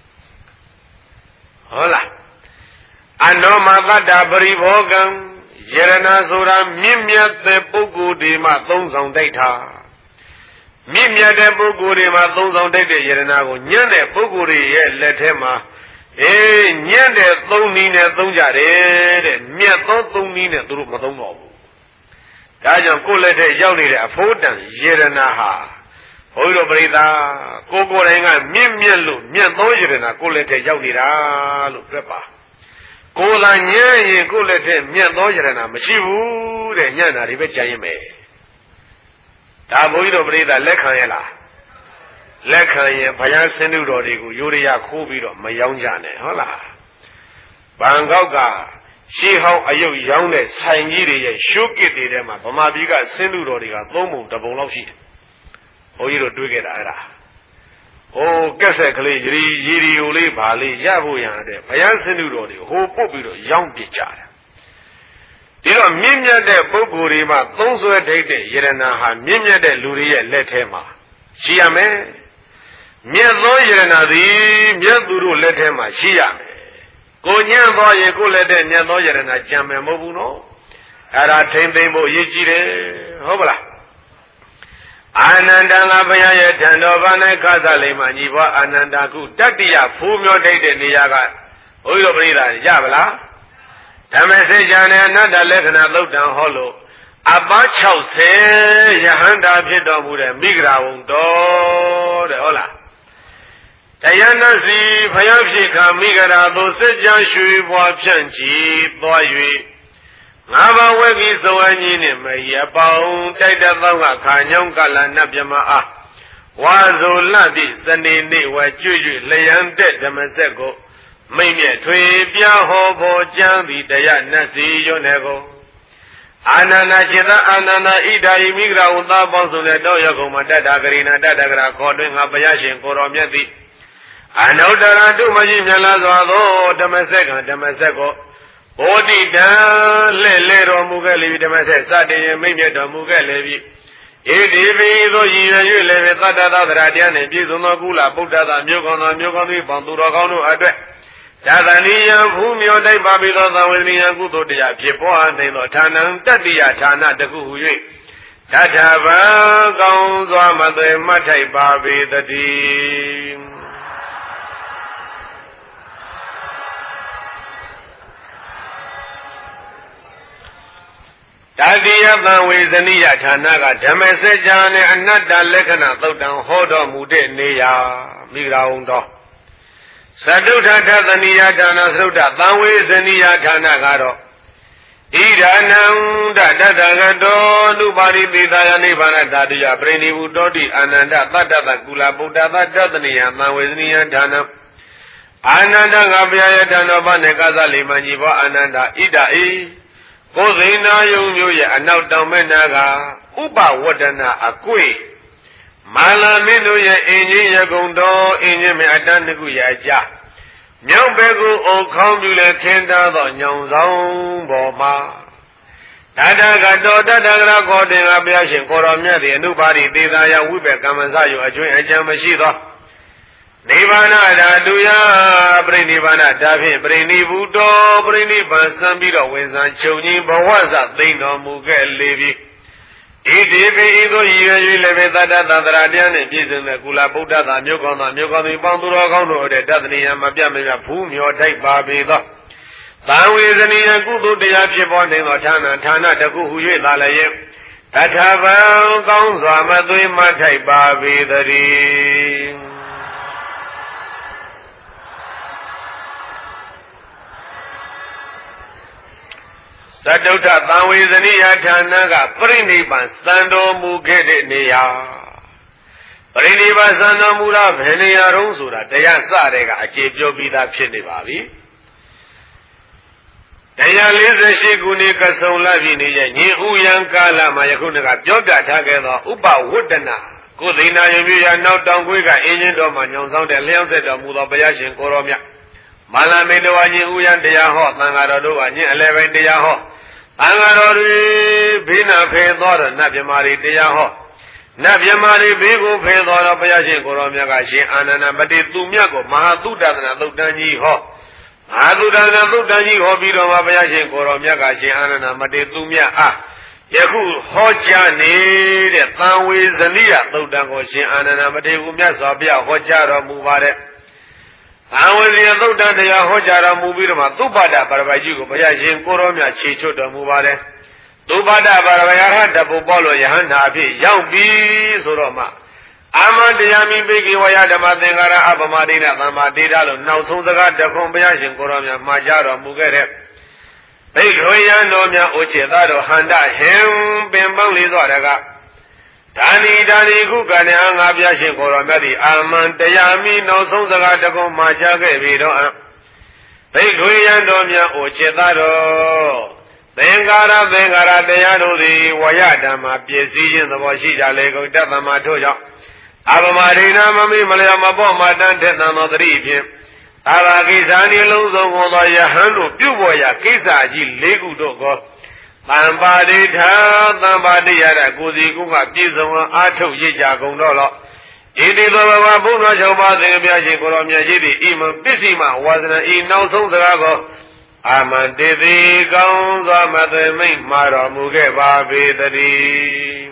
ဟုတ်လားအနောမတ္တပရိဘောကံယရဏဆိုတာမြင့်မြတ်တဲ့ပုဂ္ဂိုလ်ဒီမှာသုံးဆောင်တိုက်တာမြင့်မြတ်တဲ့ပုဂ္ဂိုလ်တွေမှာသုံးဆောင်တိုက်တဲ့ယရဏကိုညံ့တဲ့ပုဂ္ဂိုလ်တွေရဲ့လက်ထဲမှာအေးညံ့တဲ့သုံးနည်းနဲ့သုံးကြတယ်တဲ့မြတ်သောသုံးနည်းနဲ့သူတို့မသုံးတော့ဘူးဒါကြောင့်ကိုယ်လက်ထဲရောက်နေတဲ့အဖို့တန်ယရဏဟာဘုန်းကြီးတို့ပရိသတ်ကိုကိုယ်တိုင်ကမြင့်မြတ်လို့မြတ်သောယရဏကိုယ်လက်ထဲရောက်နေတာလို့ပြောပါကိုယ်သာညံ့ရင်ကိုယ်လက်ထဲမြတ်သောယရဏမရှိဘူးတဲ့ညံ့တာတွေပဲကြံရင်ပဲဒါဘုန်းကြီးတို့ပရိသတ်လက်ခံရလားလက်ခံရင်ဘုရားဆင်းတုတော်တွေကိုယိုရိယခိုးပြီးတော့မယောင်းကြနဲ့ဟုတ်လားဘန်ကောက်ကရှေးဟောင်းအယုတ်ရောင်းတဲ့ဆိုင်ကြီးတွေရဲ့ရှုပ်ကစ်တွေထဲမှာဗမာပြည်ကဆင်းတုတော်တွေကသုံးပုံတစ်ပုံလောက်ရှိတယ်ဘုန်းကြီးတို့တွေးခဲ့တာအဲ့ဒါဟိုကက်ဆက်ကလေးရီရီရီယိုလေးဗာလေးရဖို့ရတဲ့ဘုရားဆင်းတုတော်တွေဟိုပုတ်ပြီးတော့ရောင်းပစ်ကြတယ်ဒီတော့မြင့်မြတ်တဲ့ပုဂ္ဂိုလ်တွေမှာသုံးဆွဲထိတ်တဲ့ယရဏဟာမြင့်မြတ်တဲ့လူတွေရဲ့လက်ထဲမှာရှိရမယ်မြတ်သောယရဏသည်မြတ်သူတို့လက်ထဲမှာရှိရမယ်ကိုညံ့သွားရင်ကိုလက်ထဲညံ့သောယရဏကြံမယ်မဟုတ်ဘူးနော်အဲ့ဒါထိမ့်သိမ့်ဖို့အရေးကြီးတယ်ဟုတ်ပလားအာနန္ဒံလာဘုရားရဲ့ထံတော်ဘာနဲ့ခသလိမ့်မှာညီဘွားအာနန္ဒာကုတတ္တိယဖူးမျောထိတ်တဲ့နေရာကဘုန်းကြီးတို့ပြိဿရပါလား Dhammesejana Nada Lekana Lodan Hollow About Chause Yahanda Pidomura Migra Undo the Ola Diana Z Payashika Migara Doseja Shui Wapchanchi Boy Nava Wegi so any Maya Bound Data Lava Kanyam Kala Nabyama Wazo Ladi Sani Wa Juju Layan Dead Damasego Maybe Twibia Hobo Jambi Daya Nasi Yonego Anana Shida Anana Ida Imigra Unda Bonsune Doyago Dada Garina Dadagra Cording Abayashi Koromiati Anodara do Majimalazo Damasego Damasego Odi da Lero Mugali Damasek Sadi Maybe Mugalevi Edi Vizo Yu Levi Tata Radian Bizuno Gula Buddha Mugona Mugoni Banduragano Adre Tadania Bumio de Babilosa with me and Gudodia, Pipoa, Nemo Tanan, Tadia, Tana, the Guye. Tatava goes on Mother Matai Babi, the team. Tadia, the Wizania, Tanaga, Damasejan, and Nada Lekana, Lodan, Hodo, Mude, Nia, Miraundo. Saduta Tazania Dana Suda, Bawi Zania Tana Garo. Ida Nanda Dadagado, nobody did Diani Banadadia, Brainy Udodi, Ananda, Tata Kula Buddha, Dadania, Mawiznia Dana. Ananda Gabia Dana Banegazali Maniva Ananda, Ida E. Gozina Yumuya, and now Domenaga, Uba Wadana, Akui. Mala Minuya Inji Yagundo Inji Adanaguya Ja Nyambegu O Kambule Kenda the Nyangzong Boma Dada Gado Dada Godin Abiashin Koromia the nobody did I Wibe Kamazayo a joint Ajamashida Nivana Daduya Brinivana Davi Brini Budo Brini Basambiro Wizan Choni Bawaza Dino Mughal Levi Idibi Ido Yu Levita Radian and Jesus the Kula Buddha, the Mukon, the Mukon, the Banduro, the Dathni and Mabia, Pum, your take Babi. Bawi is an Ian Gudu, the Yapchipon, the Tana, Tana, the Guhu, Lalaye. Tatava, Gonza, Madui, Matai Babi, the Ring. Saduta Bawi is an Iatanaga, Priniba, Sando Mugede Nia. Priniba Sanamura, Venia Rosura, Daya Sarega, Ajibio Vida Pinibavi. Daya Liza Shigunika Solavini, Uyanka Lama Yakunaga, Joga Tagada, Uba Wudana, Kudina Yumuya, now Dongwiga, Indian Domanion, Sound and Leon said of Mudabayash in Koromia. Malamedoani Uyan de Yaho, Nangarado, and eleven de Yaho. Angarori Bina Pedor, Nabiamari de Yaho. Nabiamari Bigo Pedor, Bayashin Koromiagashi, Anana, but it to Miago, Mahatuda, and Dani Ho. Mahatuda, and Dani Ho, Bido, Bayashin Koromiagashi, Anana, but it to Mia. Ah, Yaku, Hoja, need a Tanwi, Zania, Dodangoshi, Anana, but it will be a Hoja, Muvare. I was the other day, Hojara Mubirma, Tubada, Barabayu, Bayashin, Koromia, Chicho, the Mubare. Tubada, Barabaya, the Bobolo, Yahana, Young B. Soroma. Ama the Yami Bigi, Wayada, Madengara, Abamadina, Amadida, now Sunzaga, the Combayashin, Koromia, Majara, Mugere. Big Hoya, Uchedado, Handa, Hem, Bembali, Zoraga. Dani Dani Gugane Abiashin Koromedi, Alman Tayami, no Sonsaga, Majaga, Vido. Big Hoyandomia, Uchedado. Bengara, Bengara, Deyado, the Wayadama, P S C in the Washija Lego, Davamatoja. Abamarina, Mami, Malayama Bomba, Dante, Namadri. Alakizani Lozo, Yahandu, Puboya, Kisaji, Legu Dogo. Tambadi Tha, Tambadi Yada, Guzi Gunga, Pizoma, Ato Yija Gondolo. It is over Buna Joba, the Biashi Koromia Jidi, even Bissima wasn't an in no Sonsago. Amandidi Gons, Amade Main Mara Muge Babi the Dee.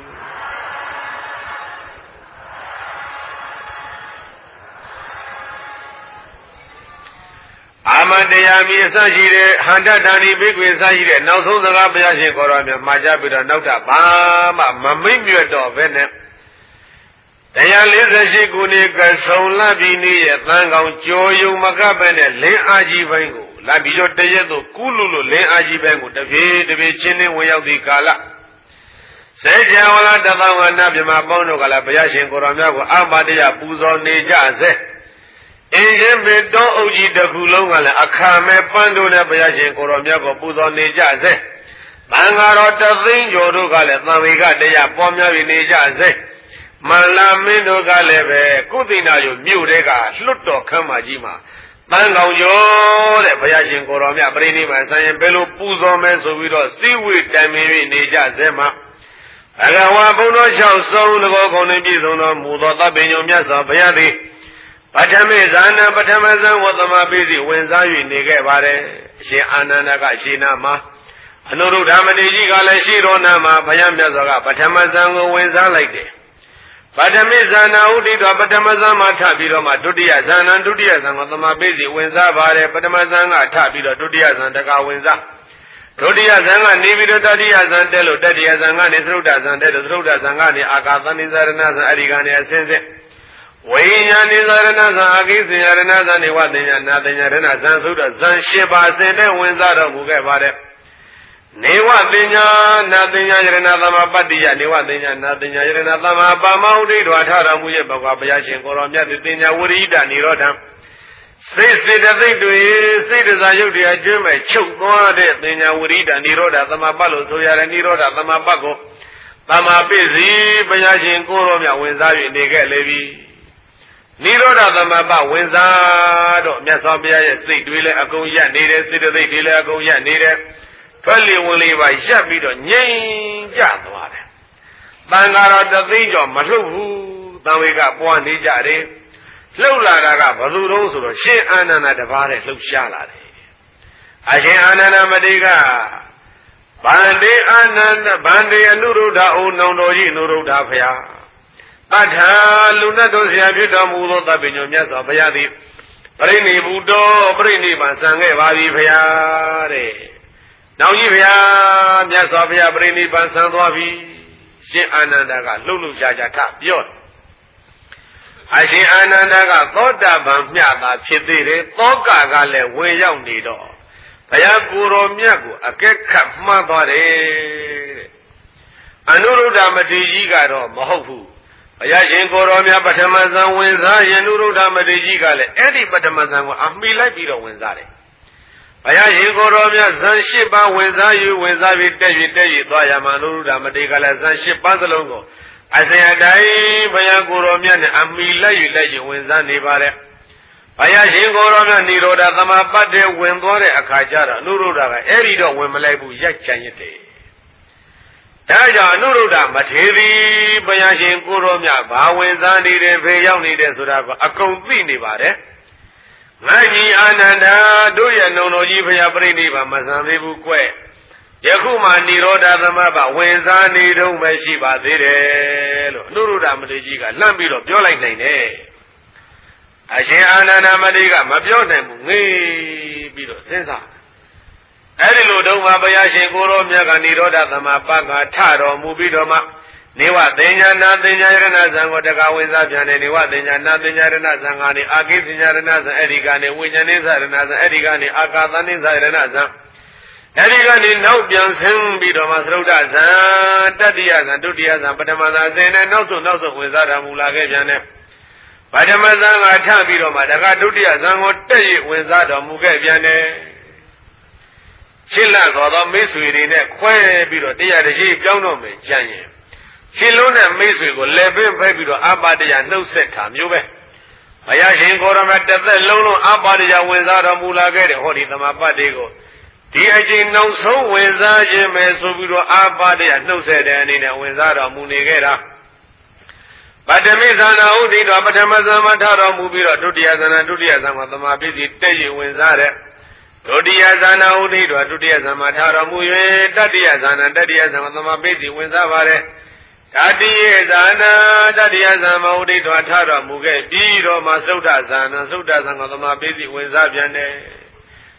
မန်တရားမီအစရှိတဲ့ဟန္တတန်ဒီဘိကွေစရှိတဲ့နောက်ဆုံးစကားဘုရားရှင်ကိုရောမြတ်မှာကြားပြီးတော့နောက်တာဘာမှမမိတ်မြွတ်တော့ဘဲနဲ့တရား၄၈ခုနှစ်ကဆုံလပြည်နေ့ရဲ့သံကောင်ကြောယုံမကပဲနဲ့လင်းအားကြီးပိုင်းကိုလာပြီးတော့တရက်တော့ကုလူလို့လင်းအားကြီးပိုင်းကိုတပြေးတပြေးချင်းချင်းဝင်ရောက်သည့်ကာလစေချံဝလာတသောဝနာမြမပေါင်းတို့ကလည်းဘုရားရှင်ကိုရောမြတ်ကိုအပါတရပူဇော်နေကြစေအင်းရှင်ဘေတောအုပ်ကြီးတစ်ခုလုံးကလည်းအခါမဲ့ပန်းတို့နဲ့ဘုရားရှင်ကိုရောမြတ်ကိုပူဇော်နေကြစေ။တန်ဃာတော်တသိန်းကျော်တို့ကလည်းသံဝေကတရားပေါ်များပြီးနေကြစေ။မန္လာမင်းတို့ကလည်းပဲကုသိနာယုမြို့တဲကလွတ်တော်ခမ်းမကြီးမှာတန်ကောင်ကျော်တဲ့ဘုရားရှင်ကိုရောမြတ်ပြိဋိဘံဆိုင်ရင်ဘယ်လိုပူဇော်မဲဆိုပြီးတော့စိဝိတိုင်ပင်ပြီးနေကြစေမှာဘဂဝါဘုံတော်၆ဆုံးတကောကုံနှင့်ပြည့်စုံသောမူသောသဗ္ဗညုံမြတ်စွာဘုရားသည်ပထမေဇာနာပထမဇံဝတ္တမပိစီဝင်စား၍နေခဲ့ပါတယ်အရှင်အာနန္ဒကအရှင်နာမှာအနုရုဒ္ဓမတိကြီးကလည်းရှိတော်နာမှာဘုရားမြတ်စွာကပထမဇံကိုဝင်စားလိုက်တယ်ပထမေဇာနာဥဒိတော်ပထမဇံမှာထပြီးတော့မှဒုတိယဇာနံဒုတိယဇံကိုသမပိစီဝင်စားပါတယ်ပထမဇံကထပြီးတော့ဒုတိယဇံတကဝင်စားဒုတိယဇံကနေပြီးတော့တတိယဇံတက်လို့တတိယဇံကနေသရုဒ္ဓဇံတက်လို့သရုဒ္ဓဇံကနေအာကာသနိဇာရဏဇံအရိကနေအစင်းစင်းဝိညာဉ်နိဇာရဏဇံအကိစ္စရဏဇံနေဝတင်ညာနာတင်ညာရဏဇံဆိုတော့ဇံ၈ပါးစင်တဲ့ဝင်စားတော်မူခဲ့ပါတယ်နေဝတင်ညာနာတင်ညာရဏသမပတ္တိယနေဝတင်ညာနာတင်ညာရဏသမပါမဟုဒိဋ္ဌဝါထတော်မူရဲ့ဘဂဝါဘုရားရှင်ကိုရောမြတ်တင်ညာဝရိဒနိရောဓံစိတ်စေတသိက်တွေစိတ်တစားရုပ်တရားကျွမ်းမဲ့ချုပ်သွားတဲ့တင်ညာဝရိဒနိရောဓသမပတ်လို့ဆိုရတဲ့နိရောဓသမပတ်ကိုသမပိစီဘုရားရှင်ကိုရောမြတ်ဝင်စား၍နေခဲ့လေပြီနိရောဓသမပဝင်စားတော့မြတ်စွာဘုရားရဲ့စိတ်တွေလည်းအကုန်ရပ်နေတယ်စေတသိက်တွေလည်းအကုန်ရပ်နေတယ်ထွက်လီဝင်လီပါရပ်ပြီးတော့ငြိမ်ကြသွားတယ်တန်ဃာတော်တသိန်းကျော်မလှုပ်ဘူးတန်ဝေကပွားနေကြတယ်လှုပ်လာတာကဘယ်သူတုံးဆိုတော့ရှင်အာနန္ဒတပါးနဲ့လှုပ်ရှားလာတယ်အရှင်အာနန္ဒမတိကဗန္တေအာနန္ဒဗန္တေအနုရုဒ္ဓအိုနောင်တော်ကြီးအနုရုဒ္ဓဖျားအထာလူနဲ့တို့ဆရာဖြစ်တော်မူသောသဗ္ဗညုမြတ်စွာဘုရားသည်ပရိနိဗ္ဗူတောပရိနိဗ္ဗာန်စံခဲ့ပါပြီဘုရားတဲ့။နောက်ကြီးဘုရားမြတ်စွာဘုရားပရိနိဗ္ဗာန်စံသွားပြီရှင်အာနန္ဒကလှုပ်လှုပ်ရှားရှားထပြောတယ်။အရှင်အာနန္ဒကသောတာပန်မြတ်သာဖြစ်သေးတယ်သောကကလည်းဝင်ရောက်နေတော့ဘုရားကိုယ်တော်မြတ်ကိုအကဲခတ်မှန်းသွားတယ်တဲ့အနုရုဒ္ဓမထေရကြီးကတော့မဟုတ်ဘူးဘုရားရှင်ကိုယ်တော်မြတ်ပထမဇန်ဝင်စားယနုရုဒ္ဓမထေရကြီးကလည်းအဲ့ဒီပထမဇန်ကိုအမိလိုက်ပြီးတော့ဝင်စားတယ်ဘုရားရှင်ကိုယ်တော်မြတ်ဇန်၈ပါးဝင်စားယူဝင်စားပြီးတက်၍တက်၍သွားရမှာနုရုဒ္ဓမထေရကလည်းဇန်၈ပါးစလုံးကိုအစဉ်အတိုင်းဘုရားကိုယ်တော်မြတ်နဲ့အမိလိုက်၍လိုက်၍ဝင်စားနေပါတယ်ဘုရားရှင်ကိုယ်တော်မြတ်နိရောဓသမပတ္တေဝင်သွားတဲ့အခါကျတော့နုရုဒ္ဓကအဲ့ဒီတော့ဝင်မလိုက်ဘူးရိုက်ချင်ရတဲ့ဒါကြောင့်အနုရုဒ္ဓမထေရီဘုရားရှင်ကိုရောမြတ်ဘာဝင်စားနေတယ်ဖေရောက်နေတယ်ဆိုတာကအကုန်သိနေပါတယ်ငါကြီးအာနန္ဒာတို့ရဲ့နုံတော်ကြီးဘုရားပြိဋိဘံမဆံသေးဘူးကွယခုမှနိရောဓသမဘဝင်စားနေတုံးပဲရှိပါသေးတယ်လို့အနုရုဒ္ဓမထေရကြီးကလှမ်းပြီးတော့ပြောလိုက်နိုင်တယ်အရှင်အာနန္ဒမထေရကမပြောနိုင်ဘူးငေးပြီးတော့စဉ်းစားအဲ့ဒီလိုတုန်းကဘုရားရှင်ကိုရောမြတ်ကနိရောဓသမပတ်ကထတော်မူပြီးတော့မှနေဝသင်္ညာနာသင်္ညာရဏဇံကိုတကဝင်စားပြန်တယ်နေဝသင်္ညာနာသင်္ညာရဏဇံကနေအာကိသင်္ညာရဏဇံအဲ့ဒီကနေဝိညာဉ်နိသရဏဇံအဲ့ဒီကနေအာကာသနိသရဏဇံအဲ့ဒီကနေနောက်ပြန်ဆင်းပြီးတော့မှသရုဒ္ဓဇံတတိယဇံဒုတိယဇံပထမဇံအစဉ်နဲ့နောက်ဆုံးနောက်ဆုံးဝင်စားတော်မူလာခဲ့ပြန်တယ်ပထမဇံကထပြီးတော့မှတကဒုတိယဇံကိုတက်ရဝင်စားတော်မူခဲ့ပြန်တယ်ရှင်းလသောသောမိတ်ဆွေတွေနဲ့ခွဲပြီးတော့တရားတရှိပြောင်းတော့မယ်ကြံ့ရင်ရှင်းလုံးတဲ့မိတ်ဆွေကိုလက်ပင်ဖိတ်ပြီးတော့အပါတရားနှုတ်ဆက်တာမျိုးပဲဘုရားရှင်ကိုရမတစ်သက်လုံးလုံးအပါတရားဝင်စားတော်မူလာခဲ့တဲ့ဟောဒီသမပတ်တွေကိုဒီအချိန်နောက်ဆုံးဝင်စားခြင်းပဲဆိုပြီးတော့အပါတရားနှုတ်ဆက်တဲ့အနေနဲ့ဝင်စားတော်မူနေခဲ့တာပထမိဇာနာဥဒိတော်ပထမဇာမထတော်မူပြီးတော့ဒုတိယဇာနာဒုတိယဇာမသမာပိစီတက်ရဝင်စားတဲ့ဒုတိယဇာနာဥဒိတော်ဒုတိယဇာမထတော်မူ၍တတိယဇာနာတတိယဇာမသမာပိစီဝင်စားပါတယ်တတိယဇာနာတတိယဇာမဥဒိတော်ထတော်မူခဲ့ပြီးတော့မှသုဒ္ဓဇာနာသုဒ္ဓဇာမသမာပိစီဝင်စားပြန်တယ်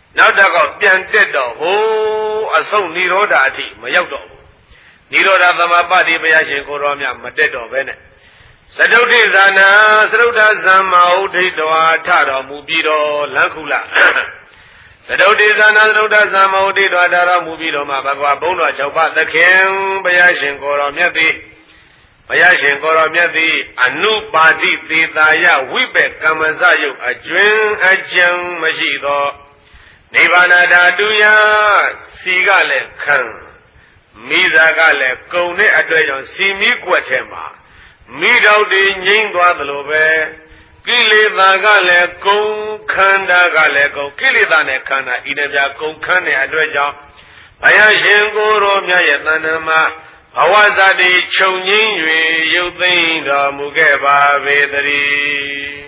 နောက်တစ်ခေါက်ပြန်တက်တော့ဟိုးအဆုံးនិရောဓအထိမရောက်တော့ဘူးនិရောဓသမပတိဘုရားရှင်ကိုရောမြတ်မတက်တော့ပဲနဲ့သတုဋ္ဌိဇာနာသရုဒ္ဓဇမ္မာဥဒိတဝါထတော်မူပြီးတော့လက္ခုလသတုဋ္ဌိဇာနာသရုဒ္ဓဇမ္မာဥဒိတဝါထတော်မူပြီးတော့မှဘဂဝါဘုန်းတော်၆ပါးသခင်ဘုရားရှင်ကိုရောမြတ်သည်ဘုရားရှင်ကိုရောမြတ်သည်အနုပါတိသေတာယဝိပေကမ္မဇယုတ်အကျွင်းအကျံမရှိသောနိဗ္ဗာန်ဓာတုယစီကလည်းခံမိဇာကလည်းကုံတဲ့အတွက်ကြောင့်စီမီကွက်ထဲမှာမိတော်တည်ငြိမ့်သွားသလိုပဲကိလေသာကလည်းကုံခန္ဓာကလည်းကုံကိလေသာနဲ့ခန္ဓာဤတပြားကုံခန်းတဲ့အတွက်ကြောင့်ဘုရားရှင်ကိုယ်တော်မြတ်ရဲ့တဏ္ဍာမှာဘဝဇာတိခြုံငင်း၍ရုပ်သိမ်းတော်မူခဲ့ပါပေတည်း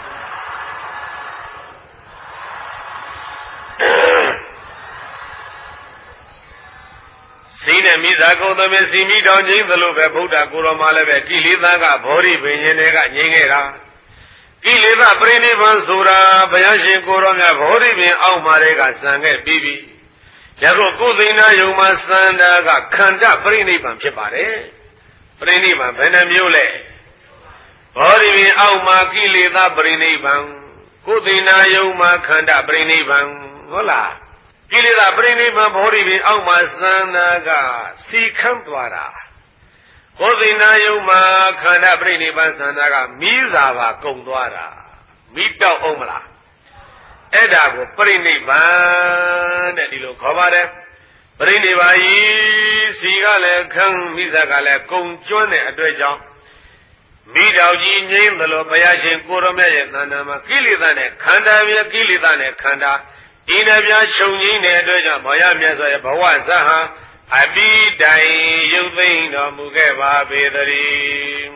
စိတ်နဲ့မိသားကုံသမီးစီမိတောင်ချင်းသလိုပဲဗုဒ္ဓကိုယ်တော်မှာလည်းပဲကိလေသာကဘောဓိပင်ရှင်တွေကငြိမ်းခဲ့တာကိလေသာပြိနိဗ္ဗာန်ဆိုတာဘုရားရှင်ကိုယ်တော်မြတ်ဘောဓိပင်အောက်မှာတွေကစံခဲ့ပြီးပြီယခုကိုယ်သိဏယုံမှာစံတာကခန္ဓာပြိနိဗ္ဗာန်ဖြစ်ပါတယ်ပြိနိဗ္ဗာန်ဘယ်နှမျိုးလဲဘောဓိပင်အောက်မှာကိလေသာပြိနိဗ္ဗာန်ကိုယ်သိဏယုံမှာခန္ဓာပြိနိဗ္ဗာန်ဟုတ်လားကိလေသာပြိနိဗ္ဗာန်ဘောဓိပင်အောက်မှာစံနာကစီခန့်သွားတာကိုယ်သိဏယုံမှာခန္ဓာပြိနိဗ္ဗာန်စံနာကမိစာပါကုန်သွားတာမိတောက်အောင်မလားအဲ့ဒါကိုပြိနိဗ္ဗာန်တဲ့ဒီလိုခေါ်ပါတယ်ပြိနိဗ္ဗာန်ဤစီကလည်းခန့်မိစာကလည်းကုန်ကျွမ်းတဲ့အတွက်ကြောင့်မိတော်ကြီးငြိမ်းသလိုဘုရားရှင်ကိုရောမြတ်ရဲ့သဏ္ဍာန်မှာကိလေသာနဲ့ခန္ဓာပြကိလေသာနဲ့ခန္ဓာဤနှပြခြုံငင်းတဲ့အတွက်ကြောင့်ဘုရားမြတ်စွာရဲ့ဘဝဇာဟာအပိတိုင်ရုပ်သိမ်းတော်မူခဲ့ပါပေတည်း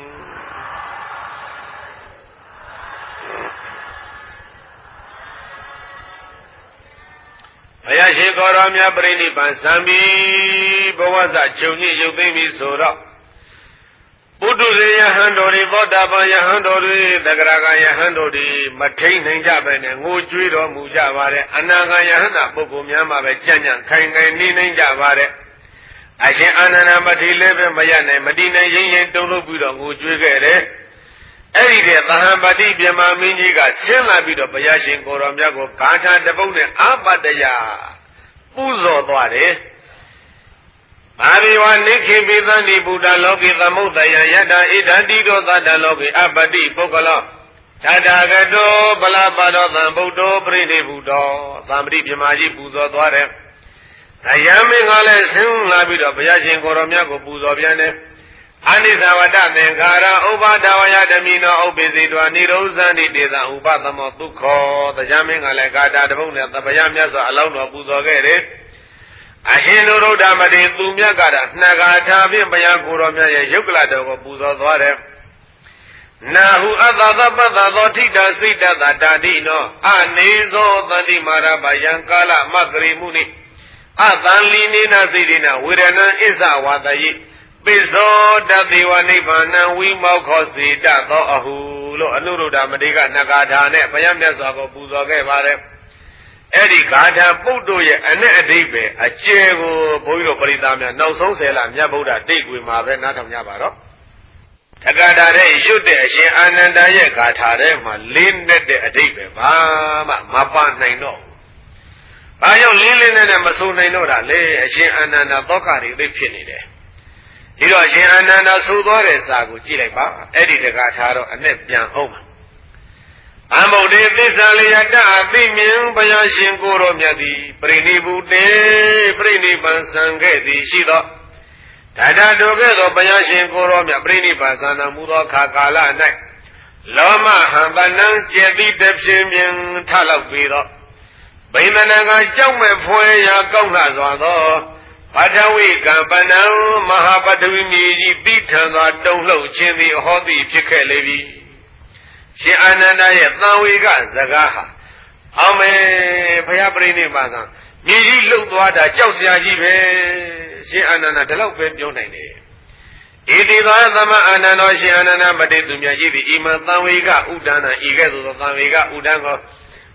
ဘုရားရှင်ကိုရောမြတ်ပြိဋိဘံစံပြီးဘဝဇာခြုံငင်းရုပ်သိမ်းပြီးဆိုတော့ပုထုဇေယဟန်တော်တွေသောတာပန်ယဟန်တော်တွေသဂရဂယဟန်တော်တွေမထိန်နိုင်ကြပဲနဲ့ငိုကြွေးတော်မူကြပါတဲ့အနာဂယဟန်တာပုဂ္ဂိုလ်များမှာပဲကြံ့ကြံ့ခိုင်ခိုင်နေနိုင်ကြပါတဲ့အရှင်အာနန္ဒမထေရလည်းပဲမရနိုင်မတည်နိုင်ရင်ရင်တုံ့လို့ပြီးတော့ငိုကြွေးခဲ့တယ်အဲ့ဒီတဲ့သဟံပတိပြမမင်းကြီးကဆင်းလာပြီးတော့ဘုရားရှင်ကိုယ်တော်မြတ်ကိုဂါထာတပုတ်နဲ့အာပတ္တယပူဇော်သွားတယ်မာရိဝနိခေပိသန္တိဗုဒ္ဓလောကိသမုဒ္ဒယယတဣဒတိတောသတ္တလောကိအပတိပုဂ္ဂလောသတ္တဂတောပလပါတောသံဗုဒ္ဓောပရိနိဗ္ဗုတောသံပတိပြမကြီးပူဇော်သွားတယ်။တရားမင်းကလည်းဆင်းလာပြီးတော့ဘုရားရှင်ကိုယ်တော်မြတ်ကိုပူဇော်ပြန်တယ်။အာနိသဝတ္တသင်္ခါရဥပဒဝယဓမိနောဥပ္ပိစိတောနိရောဇန္တိတေသဥပသမောဒုက္ခောတရားမင်းကလည်းဂါထာတပုတ်နဲ့ဘုရားမြတ်စွာအလောင်းတော်ပူဇော်ခဲ့တယ်။အရှင်လူရုဒ္ဓမတိသူမြတ်ကတာနှဂါထာဖြင့်ဘုရားကိုယ်တော်မြတ်ရဲ့ယုတ်ကလတော်ကိုပူဇော်သွားတယ်။နာဟုအတ္တသပ္ပတ္တသောထိတာစိတ်တတာတာတိနောအနေဇောတတိမာရပယံကာလမဂရိမုနိအတန်လီနေနာစိတိနာဝေရဏံဣဇဝါတယိပိဇောတတိဝနိဗ္ဗာနံဝိမောခောစေတသောအဟုလို့အနုရုဒ္ဓမတိကနှဂါထာနဲ့ဘုရားမြတ်စွာကိုပူဇော်ခဲ့ပါတယ်။အဲ့ဒီဂါထာပုဒ်တို့ရဲ့အ내အဓိပ္ပာယ်အကျယ်ကိုဘုန်းကြီးတို့ပရိသတ်များနောက်ဆုံးဆယ်လမြတ်ဗုဒ္ဓတိတ်ကွေမှာပဲနားထောင်ကြပါတော့တက္ကတာတဲ့ရွတ်တဲ့အရှင်အာနန္ဒာရဲ့ဂါထာထဲမှာလေးနဲ့တဲ့အဓိပ္ပာယ်ဘာမှမပါနိုင်တော့ဘူး။ဘာကြောင့်လေးလေးနဲ့မဆိုနိုင်တော့တာလဲအရှင်အာနန္ဒာသောကတွေသိဖြစ်နေတယ်။ဒီတော့အရှင်အာနန္ဒာဆိုသွားတဲ့စာကိုကြည့်လိုက်ပါအဲ့ဒီတက္ကထာတော့အ내ပြန်အောင်ပါအမုဒ္ဒေသစ္စာလယတအသိမြင်ဘုရားရှင်ကိုယ်တော်မြတ်သည်ပြိဋိဘုတေပြိဋိဘံစံခဲ့သည်ရှိသောဒါဒတို့ကဲ့သို့ဘုရားရှင်ကိုယ်တော်မြတ်ပြိဋိဘံစံတော်မူသောခါကာလ၌လောမဟံပနံကျေတိတဖြင်းဖြင်းထလောက်ပြီးသောဗိမနကကြောက်မဲ့ဖွယ်ရာကောင်းလှစွာသောပထဝီကံပနံမဟာပထဝီမြေကြီးတိထံစွာတုံလှုပ်ခြင်းသည်ဟောသည်ဖြစ်ခဲ့လေပြီရှင်အာနန္ဒာရဲ့သံဝေကစကားဟာအောင်မေဘုရားပြိဋိဘာသာမြေကြီးလှုပ်သွားတာကြောက်စရာကြီးပဲရှင်အာနန္ဒာဒီလောက်ပဲပြောနိုင်တယ်ဣတိသောသမအာနန္ဒောရှင်အာနန္ဒာမတိသူမြတ်ကြီးသည်ဣမံသံဝေကဥဒ္ဒနာဤကဲ့သို့သောသံဝေကဥဒ္ဒံကို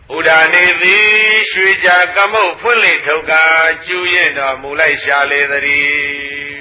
ဥဒာနေသည်ရွှေကြာကမုတ်ဖွင့်လေထုတ်ကာကျူးရင်တော်မူလိုက်ရှာလေသည်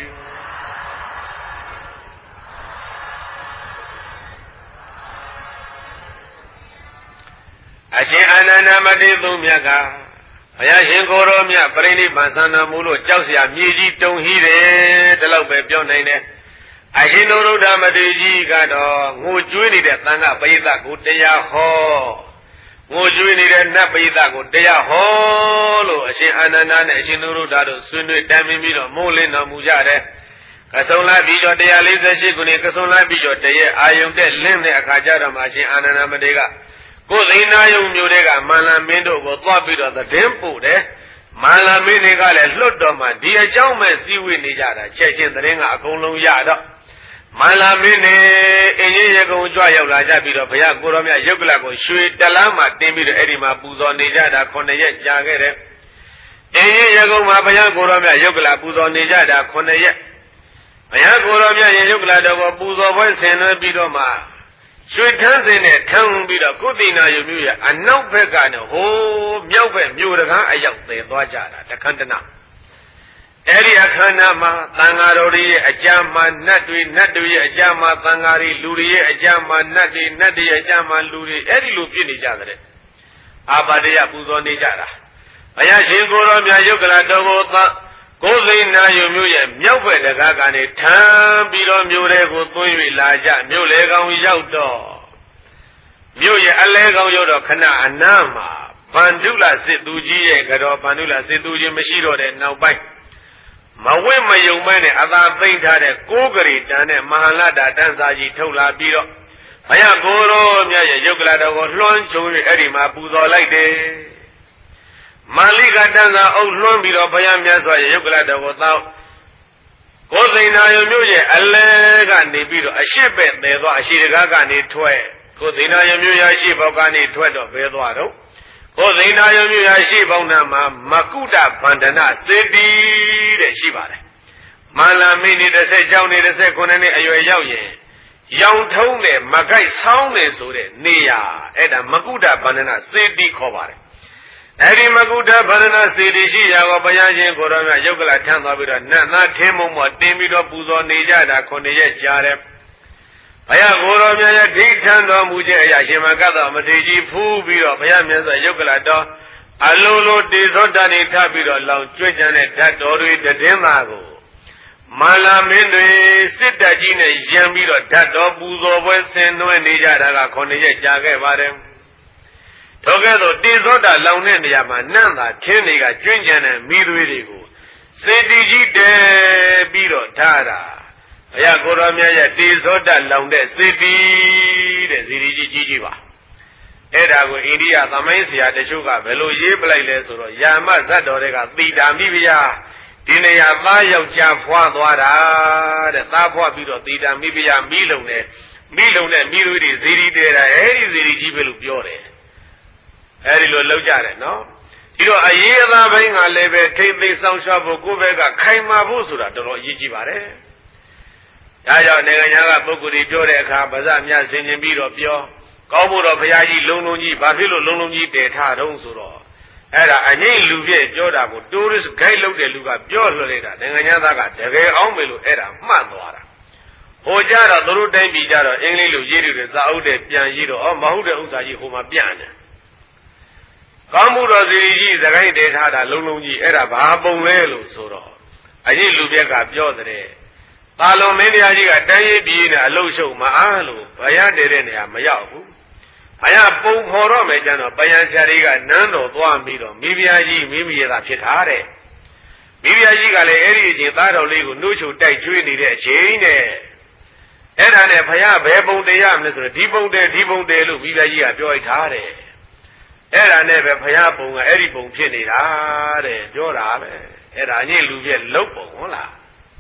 အရှင်အာနန္ဒမတိသူမြတ်ကဘုရားရှင်ကိုယ်တော်မြတ်ပြိဋိဘံသံတော်မူလို့ကြောက်စရာမြေကြီးတုံဟိတယ်ဒီလောက်ပဲပြောနိုင်တယ်အရှင်နုရုဒ္ဓမတိကြီးကတော့ငိုကြွေးနေတဲ့သံဃာပရိသတ်ကိုတရားဟောငိုကြွေးနေတဲ့နတ်ပရိသတ်ကိုတရားဟောလို့အရှင်အာနန္ဒနဲ့အရှင်နုရုဒ္ဓတို့ဆွေးနွေးတိုင်ပင်ပြီးတော့မိုးလင်းတော်မူကြတယ်ကဆုံလာပြီးတော့တရားလေးဆယ်ရှစ်ခုနှစ်ကဆုံလာပြီးတော့တရေအာယုန်တဲ့လင်းတဲ့အခါကျတော့မှအရှင်အာနန္ဒမတိကကိုယ်သိနာယုံမျိုးတွေကမန္လမင်းတို့ကိုသွားပြီးတော့သတင်းပို့တယ်မန္လမင်းတွေကလည်းလွတ်တော်မှာဒီအကြောင်းပဲစည်းဝေးနေကြတာချက်ချင်းသတင်းကအကုန်လုံးရတော့မန္လမင်းနဲ့အင်းကြီးရကုံကြွရောက်လာကြပြီးတော့ဘုရားကိုရောမြတ်ယုတ်ကလကိုရွှေတလားမှာတင်းပြီးတော့အဲ့ဒီမှာပူဇော်နေကြတာခုနှစ်ရက်ကြာခဲ့တယ်အင်းကြီးရကုံမှာဘုရားကိုရောမြတ်ယုတ်ကလပူဇော်နေကြတာခုနှစ်ရက်ဘုရားကိုရောမြတ်ယုတ်ကလတော်ကိုပူဇော်ပွဲဆင်နွှဲပြီးတော့မှရွှေထန်းစင်နဲ့ထမ်းပြီးတော့ကုသိနာယုံမျိုးရအနောက်ဘက်ကနဲ့ဟိုးမြောက်ဘက်မြို့တကားအရောက်သေးသွားကြတာတခန္တနာအဲ့ဒီအခန္ဓာမှာသံဃာတော်တွေရဲ့အကြမ်းမှာနတ်တွေနတ်တွေရဲ့အကြမ်းမှာသံဃာတွေလူတွေရဲ့အကြမ်းမှာနတ်တွေနတ်တွေရဲ့အကြမ်းမှာလူတွေအဲ့ဒီလိုပြည့်နေကြတဲ့အာပါဒယပူဇော်နေကြတာဘုရားရှင်ကိုယ်တော်မြတ်ယုတ်ကလတော်ကိုသကိုယ်စိန်နာယုံမျိုးရဲ့မြောက်ဘက်တကားကနေထမ်းပြီးတော့မြို့တွေကိုသွင်း၍လာကြမြို့လေကောင်ရောက်တော့မြို့ရဲ့အလဲကောင်ရောက်တော့ခဏအနားမှာဗန္ဓုလစစ်သူကြီးရဲ့ကတော့ဗန္ဓုလစစ်သူကြီးမရှိတော့တဲ့နောက်ပိုင်းမဝိမယုံမဲနဲ့အသာသိမ့်ထားတဲ့ကိုးကလေးတန်တဲ့မဟာလတ္တတန်းစာကြီးထုတ်လာပြီးတော့ဘုရားကိုယ်တော်မြတ်ရဲ့ယုတ်ကလတော်ကိုလွှမ်းခြုံ၍အဲ့ဒီမှာပူဇော်လိုက်တယ်မာလိကတန်သာအုပ်လွှမ်းပြီးတော့ဘုရားမြတ်စွာရဲ့ယုတ်ကလတော်ကိုသောကိုယ်စိန်နာယုံမျိုးရဲ့အလဲကနေပြီးတော့အရှိပဲ့သေးသွားအရှိတကားကနေထွက်ကိုယ်စိန်နာယုံမျိုးရရှိဘောက်ကနေထွက်တော့ဘဲသွားတော့ကိုယ်စိန်နာယုံမျိုးရရှိဘောက်နာမှာမကုတဗန္ဒနာစေတီတဲ့ရှိပါတယ်မန္လမိနေတစ်ဆက်ကြောင်းနေတစ်ဆက်ခုနှစ်နှစ်အရွယ်ရောက်ရင်ရောင်ထုံးတဲ့မကိုက်ဆောင်းတယ်ဆိုတဲ့နေရာအဲ့ဒါမကုတဗန္ဒနာစေတီခေါ်ပါတယ်အဲ့ဒီမကုဋ္ဌဗန္ဒနာစေတီရှိရာကိုဘုရားရှင်ကိုယ်တော်မြတ်ယုတ်ကလထမ်းသွားပြီးတော့နတ်သားထင်းမုံမောတင်ပြီးတော့ပူဇော်နေကြတာခုနှစ်ရက်ကြာတယ်ဘုရားကိုယ်တော်မြတ်ရဲ့ဒိဋ္ဌံတော်မူခြင်းအရာရှင်မကသောမထေရကြီးဖူးပြီးတော့ဘုရားမြတ်စွာယုတ်ကလတော်အလိုလိုတေသောတန်နေထပ်ပြီးတော့လောင်ကျွတ်ကြတဲ့ဓာတ်တော်တွေတည်င်းသားကိုမာလာမင်းတွေစစ်တပ်ကြီးနဲ့ရံပြီးတော့ဓာတ်တော်ပူဇော်ပွဲဆင်နွှဲနေကြတာကခုနှစ်ရက်ကြာခဲ့ပါတယ်တော့ကဲတော့တေသောတာလောင်တဲ့နေရာမှာနန့်သာထင်းတွေကကျွင်းကြံတဲ့မိသွေးတွေကိုစေတီကြီးတဲပြီးတော့ထားတာဘုရားကိုယ်တော်မြတ်ရဲ့တေသောတာလောင်တဲ့စေတီတဲ့စေတီကြီးကြီးကြီးပါအဲ့ဒါကိုအိန္ဒိယသမိုင်းဆရာတချို့ကဘယ်လိုရေးပလိုက်လဲဆိုတော့ယာမဇတ်တော်တွေကသီတာမိဖုရားဒီနေရာသားယောက်ျားဖွာသွားတာတဲ့သားဖွာပြီးတော့သီတာမိဖုရားမိလုံနဲ့မိလုံနဲ့မိသွေးတွေစေတီတဲတာအဲ့ဒီစေတီကြီးပဲလို့ပြောတယ်အဲဒီလိုလောက်ကြတယ်နော်ဒီတော့အရေးအသားဘိုင်းကလည်းပဲထိမ့်သိမ်းဆောင်ရှောက်ဖို့ကိုယ့်ဘက်ကခိုင်မာဖို့ဆိုတာတော်တော်အရေးကြီးပါတယ်ဒါကြောင့်နိုင်ငံခြားကပုဂ္ဂိုလ်တွေပြောတဲ့အခါဗဇမြတ်ဆင်ခြင်ပြီးတော့ပြောကောင်းဖို့တော့ဘုရားကြီးလုံလုံကြီးဘာဖြစ်လို့လုံလုံကြီးတည်ထားတုံးဆိုတော့အဲ့ဒါအငိမ့်လူပြည့်ပြောတာကို tourist guide လုပ်တဲ့လူကပြောလွှတ်လိုက်တာနိုင်ငံခြားသားကတကယ်အောင်မယ်လို့အဲ့ဒါမှတ်သွားတာဟိုကြတော့သူတို့တိုင်းပြည်ကြတော့အင်္ဂလိပ်လိုရေးတယ်စာအုပ်တွေပြန်ရေးတော့အော်မဟုတ်တဲ့ဥစ္စာကြီးဟိုမှာပြန်တယ်ကောင်းမှုတော်စီကြီးစကိုင်းတည်ထားတာလုံးလုံးကြီးအဲ့ဒါဘာပုံလဲလို့ဆိုတော့အရင်လူပြက်ကပြောတဲ့ပါလွန်မင်းတရားကြီးကတန်းရေးပြီးနေအလုရှုံမအားလို့ဘယတည်တဲ့နေရာမရောက်ဘူးဘယပုံဖော်တော့မယ်ကျန်တော့ပယံဆရာကြီးကနန်းတော်သွားပြီးတော့မိဖုရားကြီးမိမိရတာဖြစ်ထားတဲ့မိဖုရားကြီးကလည်းအဲ့ဒီအချိန်သားတော်လေးကိုနှုတ်ချုပ်တိုက်ကျွေးနေတဲ့အချိန်နဲ့အဲ့ဒါနဲ့ဘယဘယ်ပုံတရားမလဲဆိုတော့ဒီပုံတယ်ဒီပုံတယ်လို့မိဖုရားကြီးကပြောလိုက်ထားတယ်အဲ့ဒါနဲ့ပဲဘုရားပုံကအဲ့ဒီပုံဖြစ်နေတာတဲ့ပြောတာပဲအဲ့ဒါညင်လူပြက်လုတ်ပုံဟုတ်လား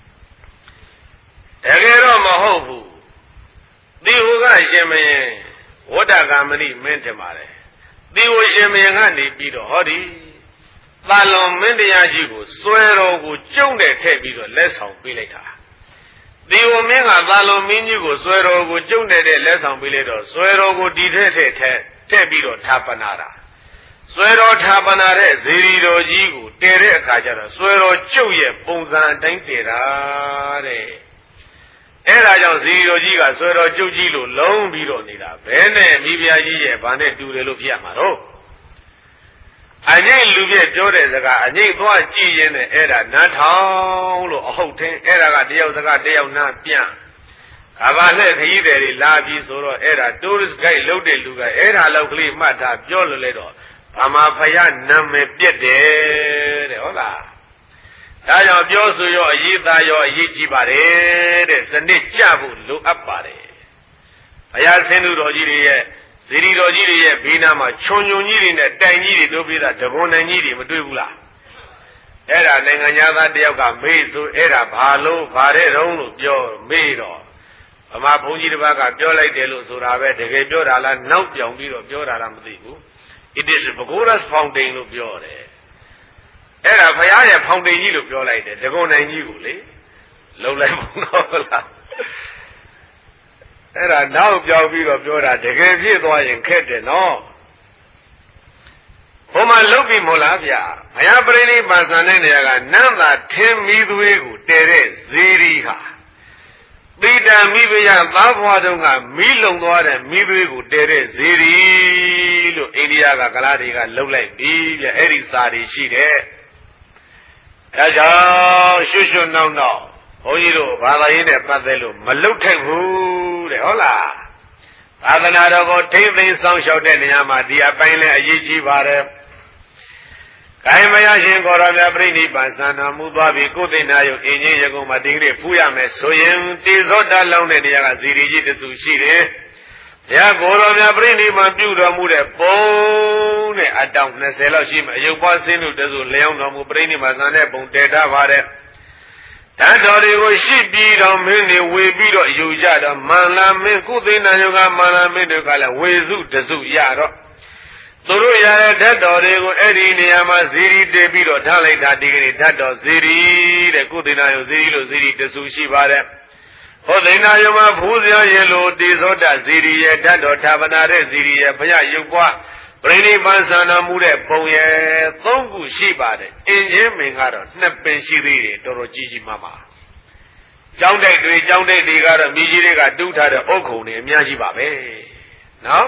တကယ်တော့မဟုတ်ဘူးဒီဟိုကရှင်မင်းဝတ္တကာမဏိမင်းတင်ပါတယ်ဒီဟိုရှင်မင်းကနေပြီးတော့ဟောဒီသာလွန်မင်းတရားကြီးကိုစွဲတော်ကိုကျုံတဲ့ထည့်ပြီးတော့လက်ဆောင်ပေးလိုက်တာဒီဟိုမင်းကသာလွန်မင်းကြီးကိုစွဲတော်ကိုကျုံတဲ့လက်ဆောင်ပေးလိုက်တော့စွဲတော်ကိုဒီထက်ထက်ထည့်ပြီးတော့ထားပနာတာဆွဲတော်ထာပနာတဲ့ဇေရီတော်ကြီးကိုတည်တဲ့အခါကျတော့ဆွဲတော်ကျုပ်ရဲ့ပုံစံအတိုင်းတည်တာတဲ့အဲ့ဒါကြောင့်ဇေရီတော်ကြီးကဆွဲတော်ကျုပ်ကြီးလို့လုံးပြီးတော့နေတာဘယ်နဲ့မိဖုရားကြီးရဲ့ဘာနဲ့တူတယ်လို့ဖြစ်ရမှာတော့အငိမ့်လူပြည့်ပြောတဲ့စကားအငိမ့်သွားကြည့်ရင်လည်းအဲ့ဒါနားထောင်လို့အဟုတ်ထင်းအဲ့ဒါကတယောက်စကားတယောက်နားပြန်အဘာလက်ခရီးတယ်လာပြီးဆိုတော့အဲ့ဒါ tourist guide လုပ်တဲ့လူကအဲ့ဒါလောက်ကလေးမှတ်ထားပြောလို့လဲတော့ဗမာဖယားနာမည်ပြက်တယ်တဲ့ဟုတ်လားဒါကြောင့်ပြောဆိုရောအရေးသားရောအရေးကြီးပါတယ်တဲ့စနစ်ကြဖို့လိုအပ်ပါတယ်ဘုရားဆင်းသူတော်ကြီးတွေရဲ့ဇီရီတော်ကြီးတွေရဲ့ဘေးနားမှာခြုံညုံကြီးတွေနဲ့တိုင်ကြီးတွေတို့ပြီးသားတကွန်နိုင်ကြီးတွေမတွေ့ဘူးလားအဲ့ဒါနိုင်ငံသားတယောက်ကမေးဆိုအဲ့ဒါဘာလို့ဘာတဲ့တုံးလို့ပြောမေးတော့ဗမာဘုန်းကြီးတစ်ပါးကပြောလိုက်တယ်လို့ဆိုတာပဲတကယ်ပြောတာလားနောက်ပြောင်ပြီးတော့ပြောတာလားမသိဘူး it is Bagoras fountain လို့ပြောတယ်အဲ့ဒါဘုရားရဲ့ဖောင်တိန်ကြီးလို့ပြောလိုက်တယ်တကွန်နိုင်ကြီးကိုလေလုံလိုက်မလို့လားအဲ့ဒါနောက်ပြောင်းပြီးတော့ပြောတာတကယ်ဖြစ်သွားရင်ခက်တယ်နော်ဘုံမှာလုတ်ပြီမို့လားဗျာဘုရားပြိဋိဘံဆန်တဲ့နေရာကနန်းသာထင်းမီးသွေးကိုတည်တဲ့ဇေရီဟာတိတံမိဖုရားသားဘွားတုန်းကမီးလုံသွားတဲ့မီးသွေးကိုတည်တဲ့ဇေရီလို့အိန္ဒိယကကလားတွေကလှုပ်လိုက်ပြီဗျာအဲ့ဒီစာတွေရှိတယ်ဒါကြောင့်ရွှွှွှနောက်နောက်ဘုန်းကြီးတို့ဘာသာရေးနဲ့ပတ်သက်လို့မလုတ်ထိုက်ဘူးတဲ့ဟုတ်လားသာသနာတော်ကိုထိမ့်သိမ်းဆောင်ရှောက်တဲ့နေရာမှာဒီအပိုင်းလည်းအရေးကြီးပါတယ်။ဂိုင်းမရရှင်ကိုရောမြတ်ပြိဋိဘံဆန္ဒမှုသွားပြီးကိုသိဏယုတ်အင်းကြီးရကုံမှာဒီကနေ့ဖူးရမယ်ဆိုရင်တေဇောတလောင်းတဲ့နေရာကဇီရီကြီးတဆူရှိတယ်။ဘုရားကိုရောမြတ်ပြိဋိဘံပြုတော်မူတဲ့ပုံနဲ့အတောင်၂၀လောက်ရှိမှအယုတ်ပွားစင်းတို့တဆူလျောင်းတော်မူပြိဋိဘံဆန္ဒတဲ့ပုံတည်ထားပါတယ်။ဓာတ်တော်တွေကိုရှိပြီးတော့မင်းတွေဝေပြီးတော့ယူကြတော့မန္လာမင်းကုသိဏယုကမန္လာမင်းတွေကလည်းဝေစုတစုရတော့သူတို့ရတဲ့ဓာတ်တော်တွေကိုအဲ့ဒီနေရာမှာဇီရီတည်ပြီးတော့ထားလိုက်တာဒီကနေ့ဓာတ်တော်ဇီရီတဲ့ကုသိဏယုဇီရီလို့ဇီရီတစုရှိပါတယ်ဟောသိဏယုမှာဘူးစရာရေလို့တေဇောတဇီရီရဲ့ဓာတ်တော်ဌာပနာတဲ့ဇီရီရဲ့ဘုရားရုပ်ပွားပြိဋိဘံဆန္ဒမှုတဲ့ပုံရဲ့သုံးခုရှိပါတယ်အင်းချင်းမင်းကတော့နှစ်ပင်ရှိသေးတယ်တော်တော်ကြီးကြီးမားမားကျောင်းတိုက်တွေကျောင်းတိုက်တွေကတော့မိကြီးတွေကတူးထားတဲ့အုတ်ခုံတွေအများကြီးပါပဲနော်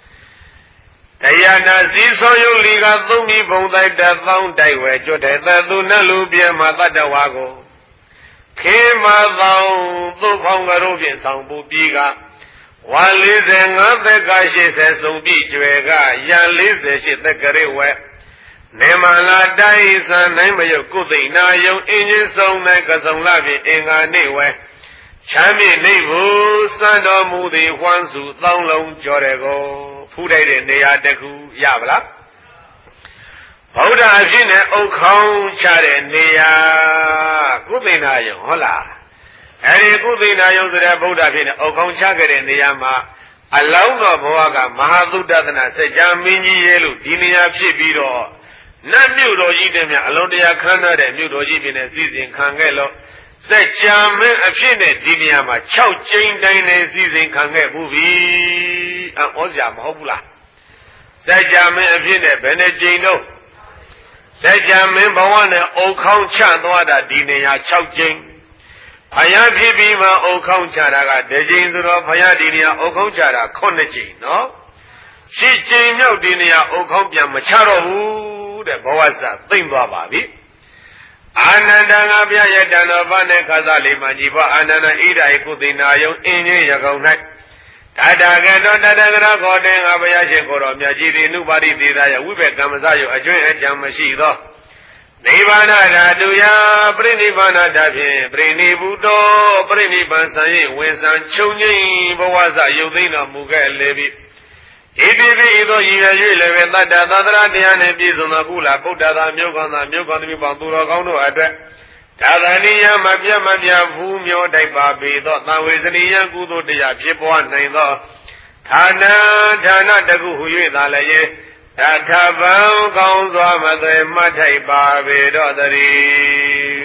တရားနာစည်းစောယုလီကသုံးပြီးဘုံတိုက်တသောင်းတိုက်ဝဲကျွတ်တဲ့သသူနတ်လူပြေမှာတတ္တဝါကိုခေမသောင်းသုဖောင်းကတို့ဖြင့်ဆောင်ပူပြီးကဝါလေးဆယ်ငါးသက်ကရှစ်ဆယ်ဆုံးပြီးကျွယ်ကရန်လေးဆယ်ရှစ်သက်ကလေးဝဲနေမလာတိုင်းစံနိုင်မယုတ်ကုသိဏယုံအင်းချင်းဆုံးတဲ့ကစုံလာဖြင့်အင်္ဂါနေဝဲချမ်းမြေနေဘူးစံတော်မူသည်ဝမ်းစုသောင်းလုံးကြော်တဲ့ကိုဖူးတိုက်တဲ့နေရာတစ်ခုရပါလားဗုဒ္ဓအဖြစ်နဲ့အုတ်ခေါင်းချတဲ့နေရာကုသိဏယုံဟုတ်လားအဲဒီကုသိဏယုံဆိုတဲ့ဗုဒ္ဓဖြစ်တဲ့အုတ်ခေါင်းချခဲ့တဲ့နေရာမှာအလောင်းတော်ဘဝကမဟာသုတ္တနာစัจ जा မင်းကြီးရဲ့လို့ဒီနေရာဖြစ်ပြီးတော့နတ်မြို့တော်ကြီးတဲ့မြအလုံးတရားခမ်းနားတဲ့မြို့တော်ကြီးဖြစ်နေစီစဉ်ခံခဲ့လို့စัจ जा မင်းအဖြစ်နဲ့ဒီနေရာမှာ၆ကျိန်းတိုင်းနဲ့စီစဉ်ခံခဲ့ဘူးပြီအဟောစရာမဟုတ်ဘူးလားစัจ जा မင်းအဖြစ်နဲ့ဘယ်နဲ့ကျိန်းတော့စัจ जा မင်းဘဝနဲ့အုတ်ခေါင်းချသွားတာဒီနေရာ၆ကျိန်းဘုရားဖြစ်ပြီးမှအုတ်ခေါင်းချတာကတစ်ကျိန်းဆိုတော့ဘုရားဒီနေရာအုတ်ခေါင်းချတာခုနှစ်ကျိန်းနော်ရှစ်ကျိန်းမြောက်ဒီနေရာအုတ်ခေါင်းပြန်မချတော့ဘူးတဲ့ဘဝစသိမ့်သွားပါပြီအာနန္ဒငါပြရတန်တော်ဘာနဲ့ခါစားလေးမှကြီးပါအာနန္ဒဣဒာယကုသိနာယုံအင်းကြီးရကောင်၌တတကတောတတကရခေါ်တဲ့ငါဘုရားရှင်ကိုတော်မြတ်ကြီးဒီနုပါတိသေသာယဝိဘကမ္မစယုအကျွင့်အကြံမရှိသောနိဗ္ဗာန်ဓာတုယပြိနိဗ္ဗာန်ဓာဖြင့်ပြိနိဗ္ဗုတောပြိနိဗ္ဗာန်ဆံ၏ဝင်ဆံချုပ်ငိမ့်ဘဝစရုပ်သိမ်းတော်မူခဲ့လေပြီဣတိပိဤသို့ရည်ရွယ်၍လည်းပဲတတ္တသတ္တရတရားနှင့်ပြည့်စုံသောကုလဗုဒ္ဓသာမြို့ကောင်းသာမြို့ကောင်းသမီးပေါင်းသူတော်ကောင်းတို့အတွက်ဒါသနိယမပြတ်မပြတ်ဘူးမျိုးတိုက်ပါပေသောသံဝေဇနိယကုသိုလ်တရားဖြစ်ပွားနိုင်သောဌာနဌာနတကုဟု၍သာလည်းတထဗံကောင်းစွာမသွေမှတ်ထိုက်ပါပေတော့တည်း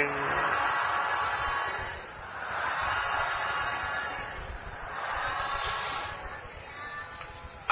အ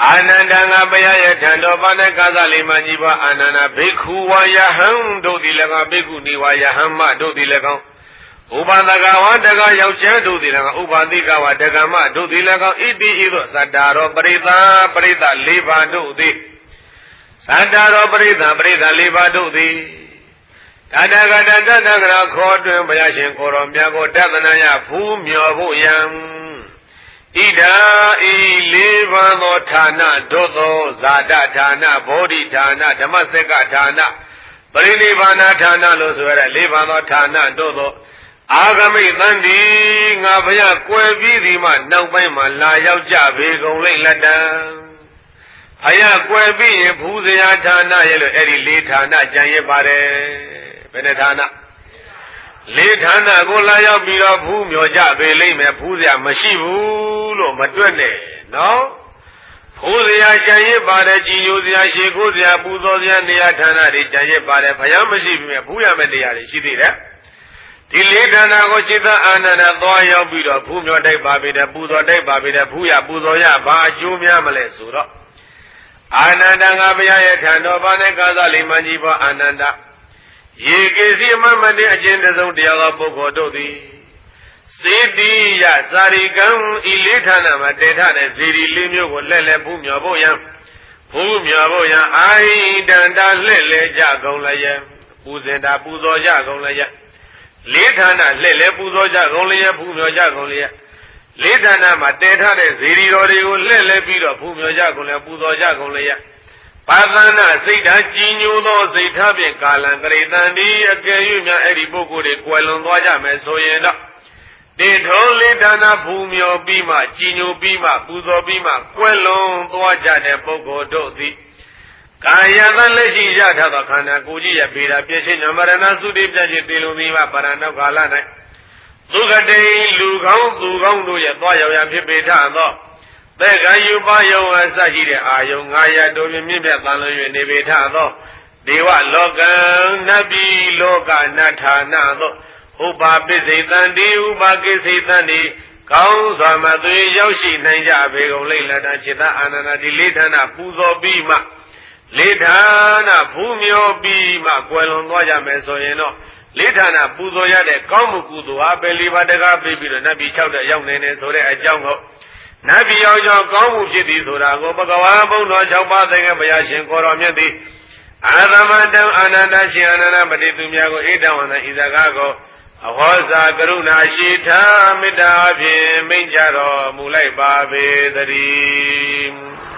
အာနန္ဒငါဘုရားရဲ့ထံတော်ပါနဲ့ကာသလိမကြီးပွားအာနန္ဒဘိက္ခုဝါယဟံတို့သည်၎င်းဘိက္ခုနီဝါယဟံမတို့သည်၎င်းဥပဒကဝတကယောက်ျားတို့သည်၎င်းဥပတိကဝတကမတို့သည်၎င်းဣတိဤသို့သတ္တရောပရိသပရိသလေးပါးတို့သည်သတ္တရောပရိသပရိသလေးပါးတို့သည်တတကတတတကရာခေါ်တွင်ဘုရားရှင်ကိုရောမြတ်ကိုတသနာယဖူးမြော်ဖို့ယံဣဒာဤလေးပါးသောဌာနတို့သောဇာတဌာနဗောဓိဌာနဓမ္မစက္ကဌာနပရိနိဗ္ဗာန်ဌာနလို့ဆိုရတဲ့လေးပါးသောဌာနတို့သောအာဂမိတန်ဒီငါဘုရားကွယ်ပြီးဒီမှနောက်ပိုင်းမှာလာရောက်ကြပေကုန်လိမ့်လက်တံဘုရားကွယ်ပြီးရင်ဘူးဇရာဌာနရဲ့လို့အဲ့ဒီလေးဌာနကြံရပါတယ်ဘယ်နှဌာနလေးဌာနကိုလာရောက်ပြီးတော့ဘူးမြော်ကြပေလိမ့်မယ်ဘူးဇရာမရှိဘူးလို့မတွက်နဲ့နော်ဘူးဇရာကြံရပါတယ်ကြည်ညိုဇရာရှေခိုးဇရာပူဇော်ဇရာနေရာဌာနတွေကြံရပါတယ်ဘုရားမရှိပြီမဲ့ဘူးရမယ့်တရားတွေရှိသေးတယ်ဒီလေးဌာနကိုจิตအာနန္ဒသွားရောက်ပြီးတော့ဘူးမြော်တိုက်ပါပြီတဲ့ပူဇော်တိုက်ပါပြီတဲ့ဘူးရပူဇော်ရဘာအကျိုးများမလဲဆိုတော့အာနန္ဒငါဘုရားရဲ့ထံတော်ပါနဲ့ကာသလိမကြီးပွားအာနန္ဒယေကေစီမမတေအကျဉ်တစုံတရားသောပုဂ္ဂိုလ်တို့သည်စေတိယဇာရိကံဤလေးဌာနမှာတေထတဲ့ဇေဒီလေးမျိုးကိုလက်လက်ဘူးမြော်ဖို့ယံဘူးမြော်ဖို့ယံအာဟိတန္တလှဲ့လဲကြကုန်လျက်ပူဇင်တာပူဇော်ကြကုန်လျက်လေးဌာနလှဲ့လဲပူဇော်ကြကုန်လျက်ဘူးမြော်ကြကုန်လျက်လေးဌာနမှာတေထတဲ့ဇေဒီတော်တွေကိုလှဲ့လဲပြီးတော့ဘူးမြော်ကြကုန်လျက်ပူဇော်ကြကုန်လျက်ပါသနာစိတ်ဓာတ်ကြည်ညိုသောစိတ်ထားဖြင့်ကာလံကရိတန်ဒီအကယ်၍များအဲ့ဒီပုဂ္ဂိုလ်တွေကွယ်လွန်သွားကြမယ်ဆိုရင်တော့တင်ထုံးလေးဌာနဘူမြော်ပြီးမှကြည်ညိုပြီးမှပူဇော်ပြီးမှကွယ်လွန်သွားကြတဲ့ပုဂ္ဂိုလ်တို့သည်ကာယသလက်ရှိရထသောခန္ဓာကိုယ်ကြီးရဲ့ဗေဒပြည့်စုံမရဏသုတိပြည့်ခြင်းတေလုံသည်မှပရဏောကာလ၌သုခတိလူကောင်းသူကောင်းတို့ရဲ့သွားရောက်ရဖြစ်ပေထသောသက္ကယူပယုံအစရှိတဲ့အာယုံငါးရာတို့မြင့်မြတ်တန်လွင်၍နေပေထသောဒေဝလောကံနတ်ပြည်လောကနတ်ဌာနသောဥပပိစိတံဒီဥပကိစိတံဒီကောင်းစွာမသွေရောက်ရှိနိုင်ကြပေကုန်လိမ့်လက်တจิตအာနန္ဒဒီလေးဌာနပူဇော်ပြီးမှလေးဌာနဘူးမြော်ပြီးမှကွယ်လွန်သွားကြမယ်ဆိုရင်တော့လေးဌာနပူဇော်ရတဲ့ကောင်းမှုကုသိုလ်ဟာပဲလေးပါးတကားပြီးပြီးတော့နတ်ပြည်၆တဲ့ရောက်နေတယ်ဆိုတဲ့အကြောင်းကိုနတ်ပြည်ရောက်ကြောင်းကောင်းမှုဖြစ်သည်ဆိုတာကိုဘဂဝါဘုံတော်၆ပါးသင်္ကဘုရားရှင်ကိုတော်မြတ်သည်အာသမတံအာနန္ဒရှင်အာနန္ဒပတိသူများကိုဣဒံဝန္တဤစကားကိုအဟောစာကရုဏာရှိထားမေတ္တာဖြင့်မိန့်ကြတော်မူလိုက်ပါပေသတည်း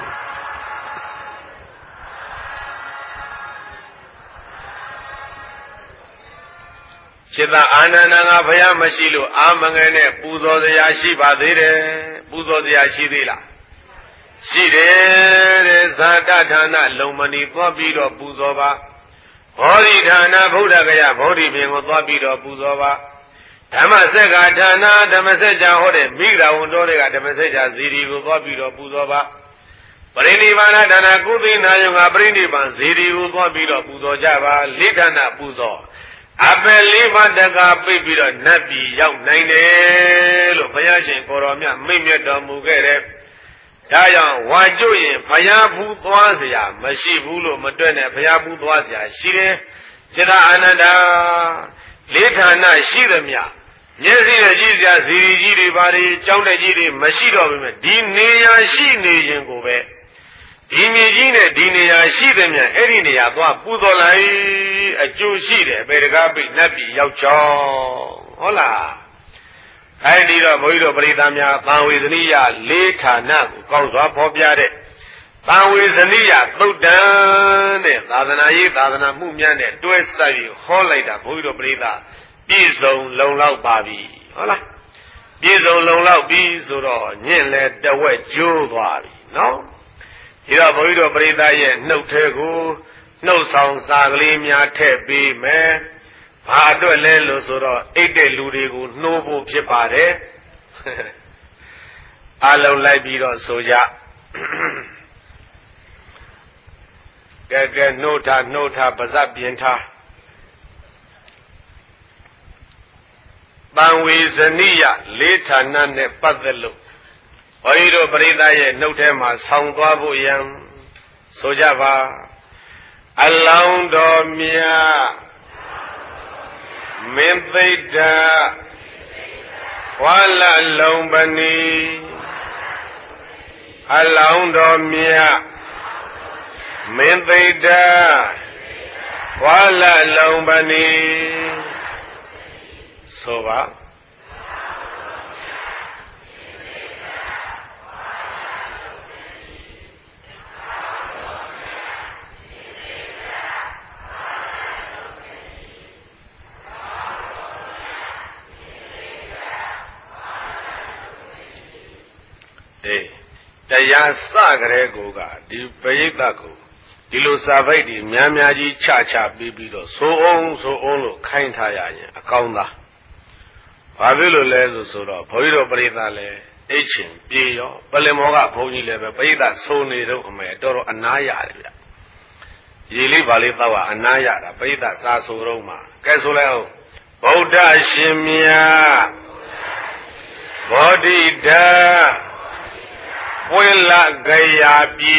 จิตအာနန္ဒငါဘုရားမရှိလို့အာမငယ်နဲ့ပူဇော်စရာရှိပါသေးတယ်ပူဇော်စရာရှိသေးလားရှိတယ်တဲ့ဇာတဌာနလုံမဏီသွားပြီးတော့ပူဇော်ပါဘောဓိဌာနဗုဒ္ဓဂယဘောဓိပင်ကိုသွားပြီးတော့ပူဇော်ပါဓမ္မစက္ကဌာနဓမ္မစကြာဟောတဲ့မိဂရာဝန်တော်တွေကဓမ္မစကြာဇီရီကိုသွားပြီးတော့ပူဇော်ပါပရိနိဗ္ဗာန်ဌာနကုသိနာယုံကပရိနိဗ္ဗာန်ဇီရီကိုသွားပြီးတော့ပူဇော်ကြပါလေးဌာနပူဇော်အပယ်လေးပါးတကားပြိပြီးတော့နတ်ပြည်ရောက်နိုင်တယ်လို့ဘုရားရှင်ကိုတော်မြတ်မိန့်မြတ်တော်မူခဲ့တယ်။ဒါကြောင့်ဝါကျွရင်ဘုရားဘူးသွားเสียမရှိဘူးလို့မတွက်နဲ့ဘုရားဘူးသွားเสียရှိတယ်။จิตအာနန္ဒလေးဌာနရှိသမျှမျက်စိနဲ့ကြည့်เสียဇီရီကြီးတွေဘာတွေကြောင်းတဲ့ကြီးတွေမရှိတော့ဘူးမြဒီနေရာရှိနေရင်ကိုပဲဒီမြေကြီးနဲ့ဒီနေရာရှိသမျှအဲ့ဒီနေရာသွားပူဇော်လိုက်အကျိုးရှိတယ်ဘေဒကာပိနတ်ပြည်ရောက်ချောင်းဟုတ်လားအဲ့ဒီတော့ဘုန်းကြီးတို့ပရိသတ်များသံဝေဇနိယလေးဌာနကိုကောက်စွာဖော်ပြတဲ့သံဝေဇနိယသုတ်တံတဲ့သာသနာရေးသာသနာမှုများနဲ့တွဲဆက်ပြီးဟောလိုက်တာဘုန်းကြီးတို့ပရိသတ်ပြည့်စုံလုံလောက်ပါပြီဟုတ်လားပြည့်စုံလုံလောက်ပြီဆိုတော့ညင့်လဲတဝက်ကျိုးသွားပြီနော်ဒီတော့ဘုန်းကြီးတို့ပရိသတ်ရဲ့နှုတ်ထဲကိုနှုတ်ဆောင်စာကလေးများထည့်ပေးမယ်။ဘာအတွက်လဲလို့ဆိုတော့အိတ်တဲ့လူတွေကိုနှိုးဖို့ဖြစ်ပါတယ်။အလုံးလိုက်ပြီးတော့ဆိုကြ။ကဲကဲနှုတ်ထားနှုတ်ထားပါဇက်ပြင်ထား။တံဝေဇနိယလေးဌာနနဲ့ပတ်သက်လို့ဘဘုန်းကြီးတို့ပရိသတ်ရဲ့နှုတ်ထဲမှာဆောင်းသွားဖို့ရန်ဆိုကြပါအလောင်းတော်မြတ်မင်းသိဒ္ဓဝါလလုံးပနီအလောင်းတော်မြတ်မင်းသိဒ္ဓဝါလလုံးပနီဆိုပါတရားစကြတဲ့ကိုကဒီပရိသတ်ကိုဒီလိုစာပိုက်ဒီများများကြီးချချပြီးပြီးတော့ဆိုအောင်ဆိုအောင်လို့ခိုင်းထားရရင်အကောင်းသားဘာဖြစ်လို့လဲဆိုဆိုတော့ဘုန်းကြီးတို့ပရိသတ်လည်းအိတ်ချင်ပြေရောပလင်မောကဘုန်းကြီးလည်းပဲပရိသတ်ဆိုနေတော့အမေတော်တော်အနာရတယ်ဗျရေလေးပါလေးတော့အနာရတာပရိသတ်စာဆိုတော့မှကဲဆိုလိုက်အောင်ဗုဒ္ဓရှင်မြတ်ဘောဓိဓာဝိလဂယာပြီ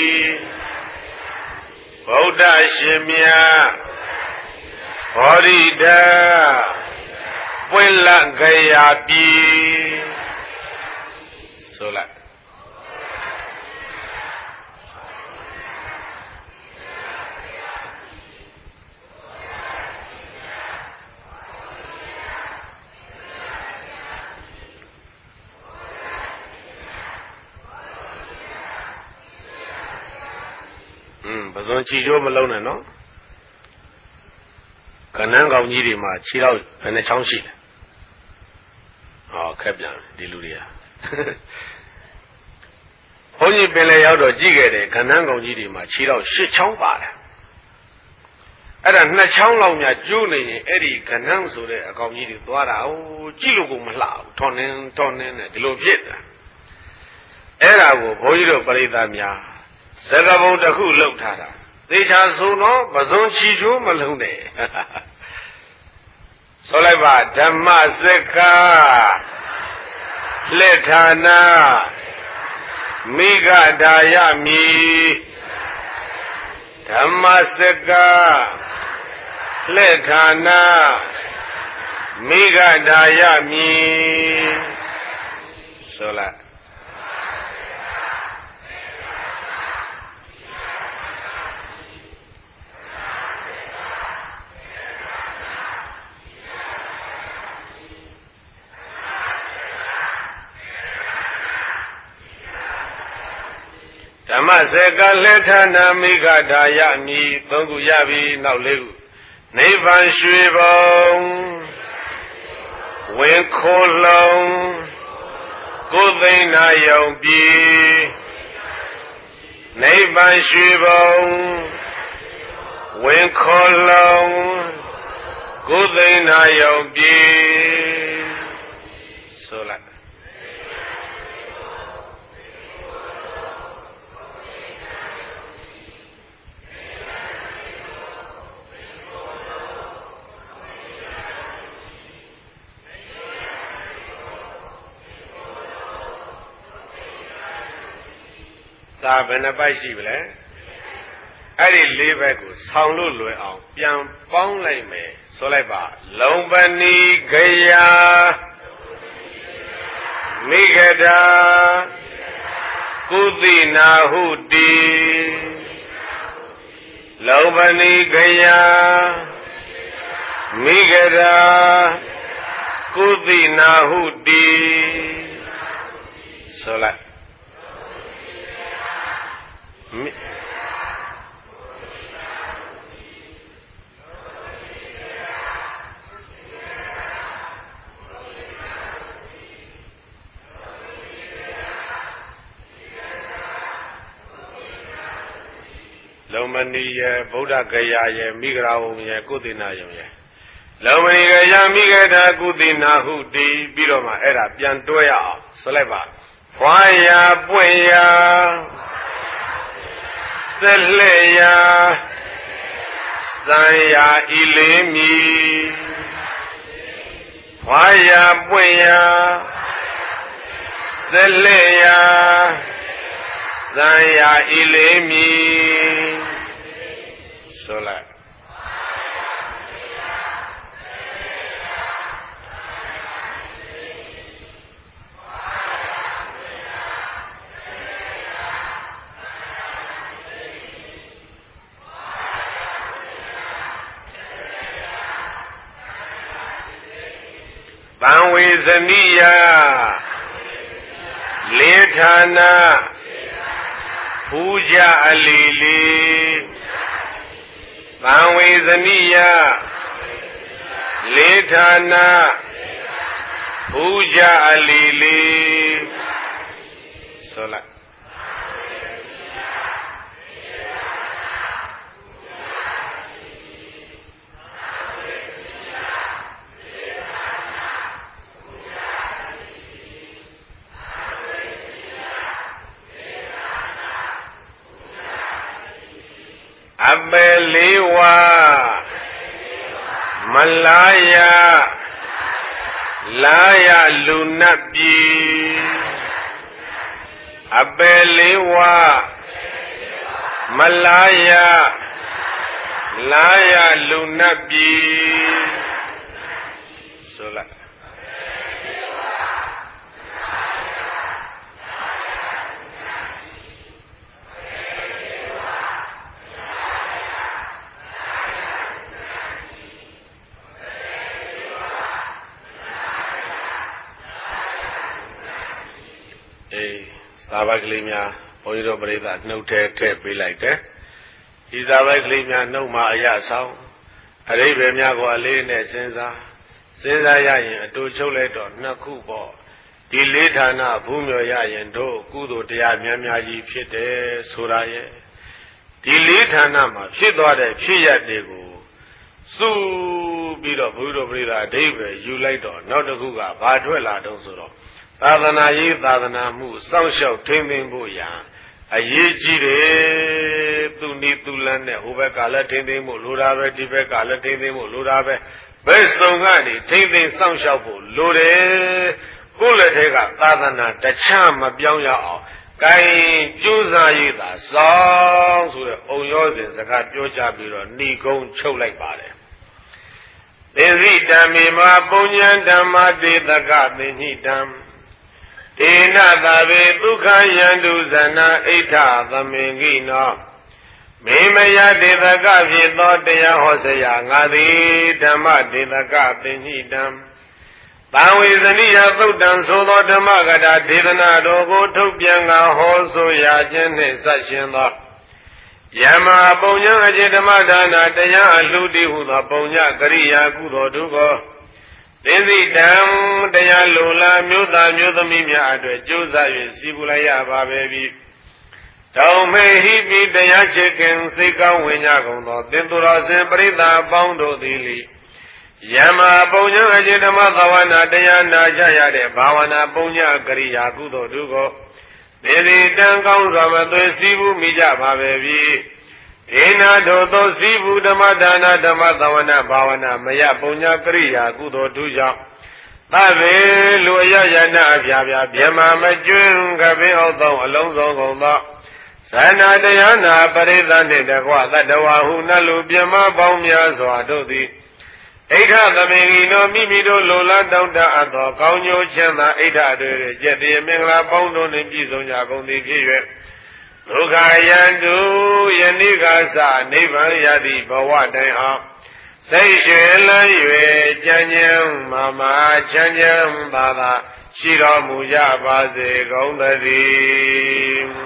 ဗုဒ္ဓရှင်မြတ်ဘောဓိဓာဝိလဂယာပြီဆိုလိုက်ပဇွန်ချီကျိုးမလုံးနဲ့နော်ကနန်းကောင်ကြီးတွေမှာခြေတော့ဘယ်နှချောင်းရှိလဲဟောခက်ပြန်ဒီလူတွေကဘုန်းကြီးပင်လေရောက်တော့ကြည့်ခဲ့တယ်ကနန်းကောင်ကြီးတွေမှာခြေတော့ရှစ်ချောင်းပါတယ်အဲ့ဒါနှစ်ချောင်းလောက်များကျိုးနေရင်အဲ့ဒီကနန်းဆိုတဲ့အကောင်ကြီးတွေသွားတာဟိုကြည့်လို့ကိုမလှဘူးထွန်နေထွန်နေနဲ့ဒီလိုဖြစ်တာအဲ့ဒါကိုဘုန်းကြီးတို့ပရိသတ်များစကဘုံတစ်ခုလှုပ်ထားတာသေချာဆိုတော့ပဇွန်ချီကျိုးမလုံးနဲ့ဆိုလိုက်ပါဓမ္မစက္ကလက်ဌာနမိဂဒါယမိဓမ္မစက္ကလက်ဌာနမိဂဒါယမိဆိုလိုက်ဓမ္မစက္ကလက်ဌာနမိဂဒါယမိသုံးခုရပြီနောက်လေးခုနိဗ္ဗာန်ရွှေဘုံဝင်ခိုးလုံးကိုယ်သိဏယုံပြီနိဗ္ဗာန်ရွှေဘုံဝင်ခိုးလုံးကိုယ်သိဏယုံပြီဆိုလိုက်သာဘယ်နှပိုက်ရှိပြီလဲအဲ့ဒီလေးဘက်ကိုဆောင်းလို့လွယ်အောင်ပြန်ပေါင်းလိုက်မယ်ဆိုလိုက်ပါလုံးပဏီဂယာမိဂဒာကုသိနာဟုတိလုံးပဏီဂယာမိဂဒာကုသိနာဟုတိဆိုလိုက်လုံမဏီယဗုဒ္ဓဂယာယမိဂရာဝံယကုသိနာယံယလုံမဏီဂယာမိဂဒာကုသိနာဟုတိပြီးတော့မှအဲ့ဒါပြန်တွဲရအောင်ဆိုလိုက်ပါဖွာရာပွင့်ရာဆက်လက်ရာစံရာဤလေးမီဖွာရာပွင့်ရာ Selea Saya ilimi Solat Banwezaniya Lethana Puja alili Banwezaniya Lethana Puja alili Solat Abelewa Malaya Laya Lunabi Abelewa Malaya Laya Lunabi Solat Sabak limya, oiro berita nutte te pilai te. Di sabak limya nau ma ayat sao. Hari bermya ko alih ne senza, senza ya yin atu chole do naku bo. Di lethana bhumyo ya yin do kudo taya mya mya ji phit de sora ye. Di lethana ma phit twa de phit yat de ko su pi do bhudo berita adaibe yu lai do naw taku ka ba thwet la taw so do Sadhana yi sadhana mu sao shao thing thing bo ya ayi ji de tu ni tu lan ne ho bek ka la thing thing bo lo da be di bek ka la thing thing bo lo da be bait song ka ni thing thing sao shao bo lo de ko let the ka sadhana tacha ma pyaung ya aw kai ju sa yi da sao so de aung yo sin saka pyo cha pi ro ni gong chouk lai pa de Desi dhammi ma punyan dhamma te taka tinhi dham Tena tabe dukha yandu sana ita thamengino Mimaya te taka phito taya hosaya ngadi dhamma te taka tinhi dham Banwezaniya thuddam sotho dhamma gata dedana dogo thukpyanga hoso ya jenne satshin Yama punya aje dhamma dana taya aludi hudha punya kariya kudo dugo Desi dham taya lola myuta myutami mya atwe josa yue sibulaya babebi Tau me hipi taya chikin sika winya kundo Tintura sin parita paundo dili Yama punya aje dhamma dhawana taya najaya de bhavana punya kariya kudo dugo Desi dham kaunsa matwe sibu mija bhabebi Ena doto sibu dhamma dana dhamma dhawana bhavana maya punya kariya kudo duja Tabe lu ya yana abya bya byama majun gabe autong along song kong da Sana dayana parita ne dakwa tatawa hu nalu byama paung mya swa do thi Aitha thamengino mimi do lola taung ta atho kaung nyo chanda aitha atwe de jet de mingla paung do ne pi song ja kong thi phit yue Dukha yandu yanika sa nibbana yati bhawa tai ha Sai shwe lan yue chan chan mama chan chan bada Shi ro mu ja ba se kaung thati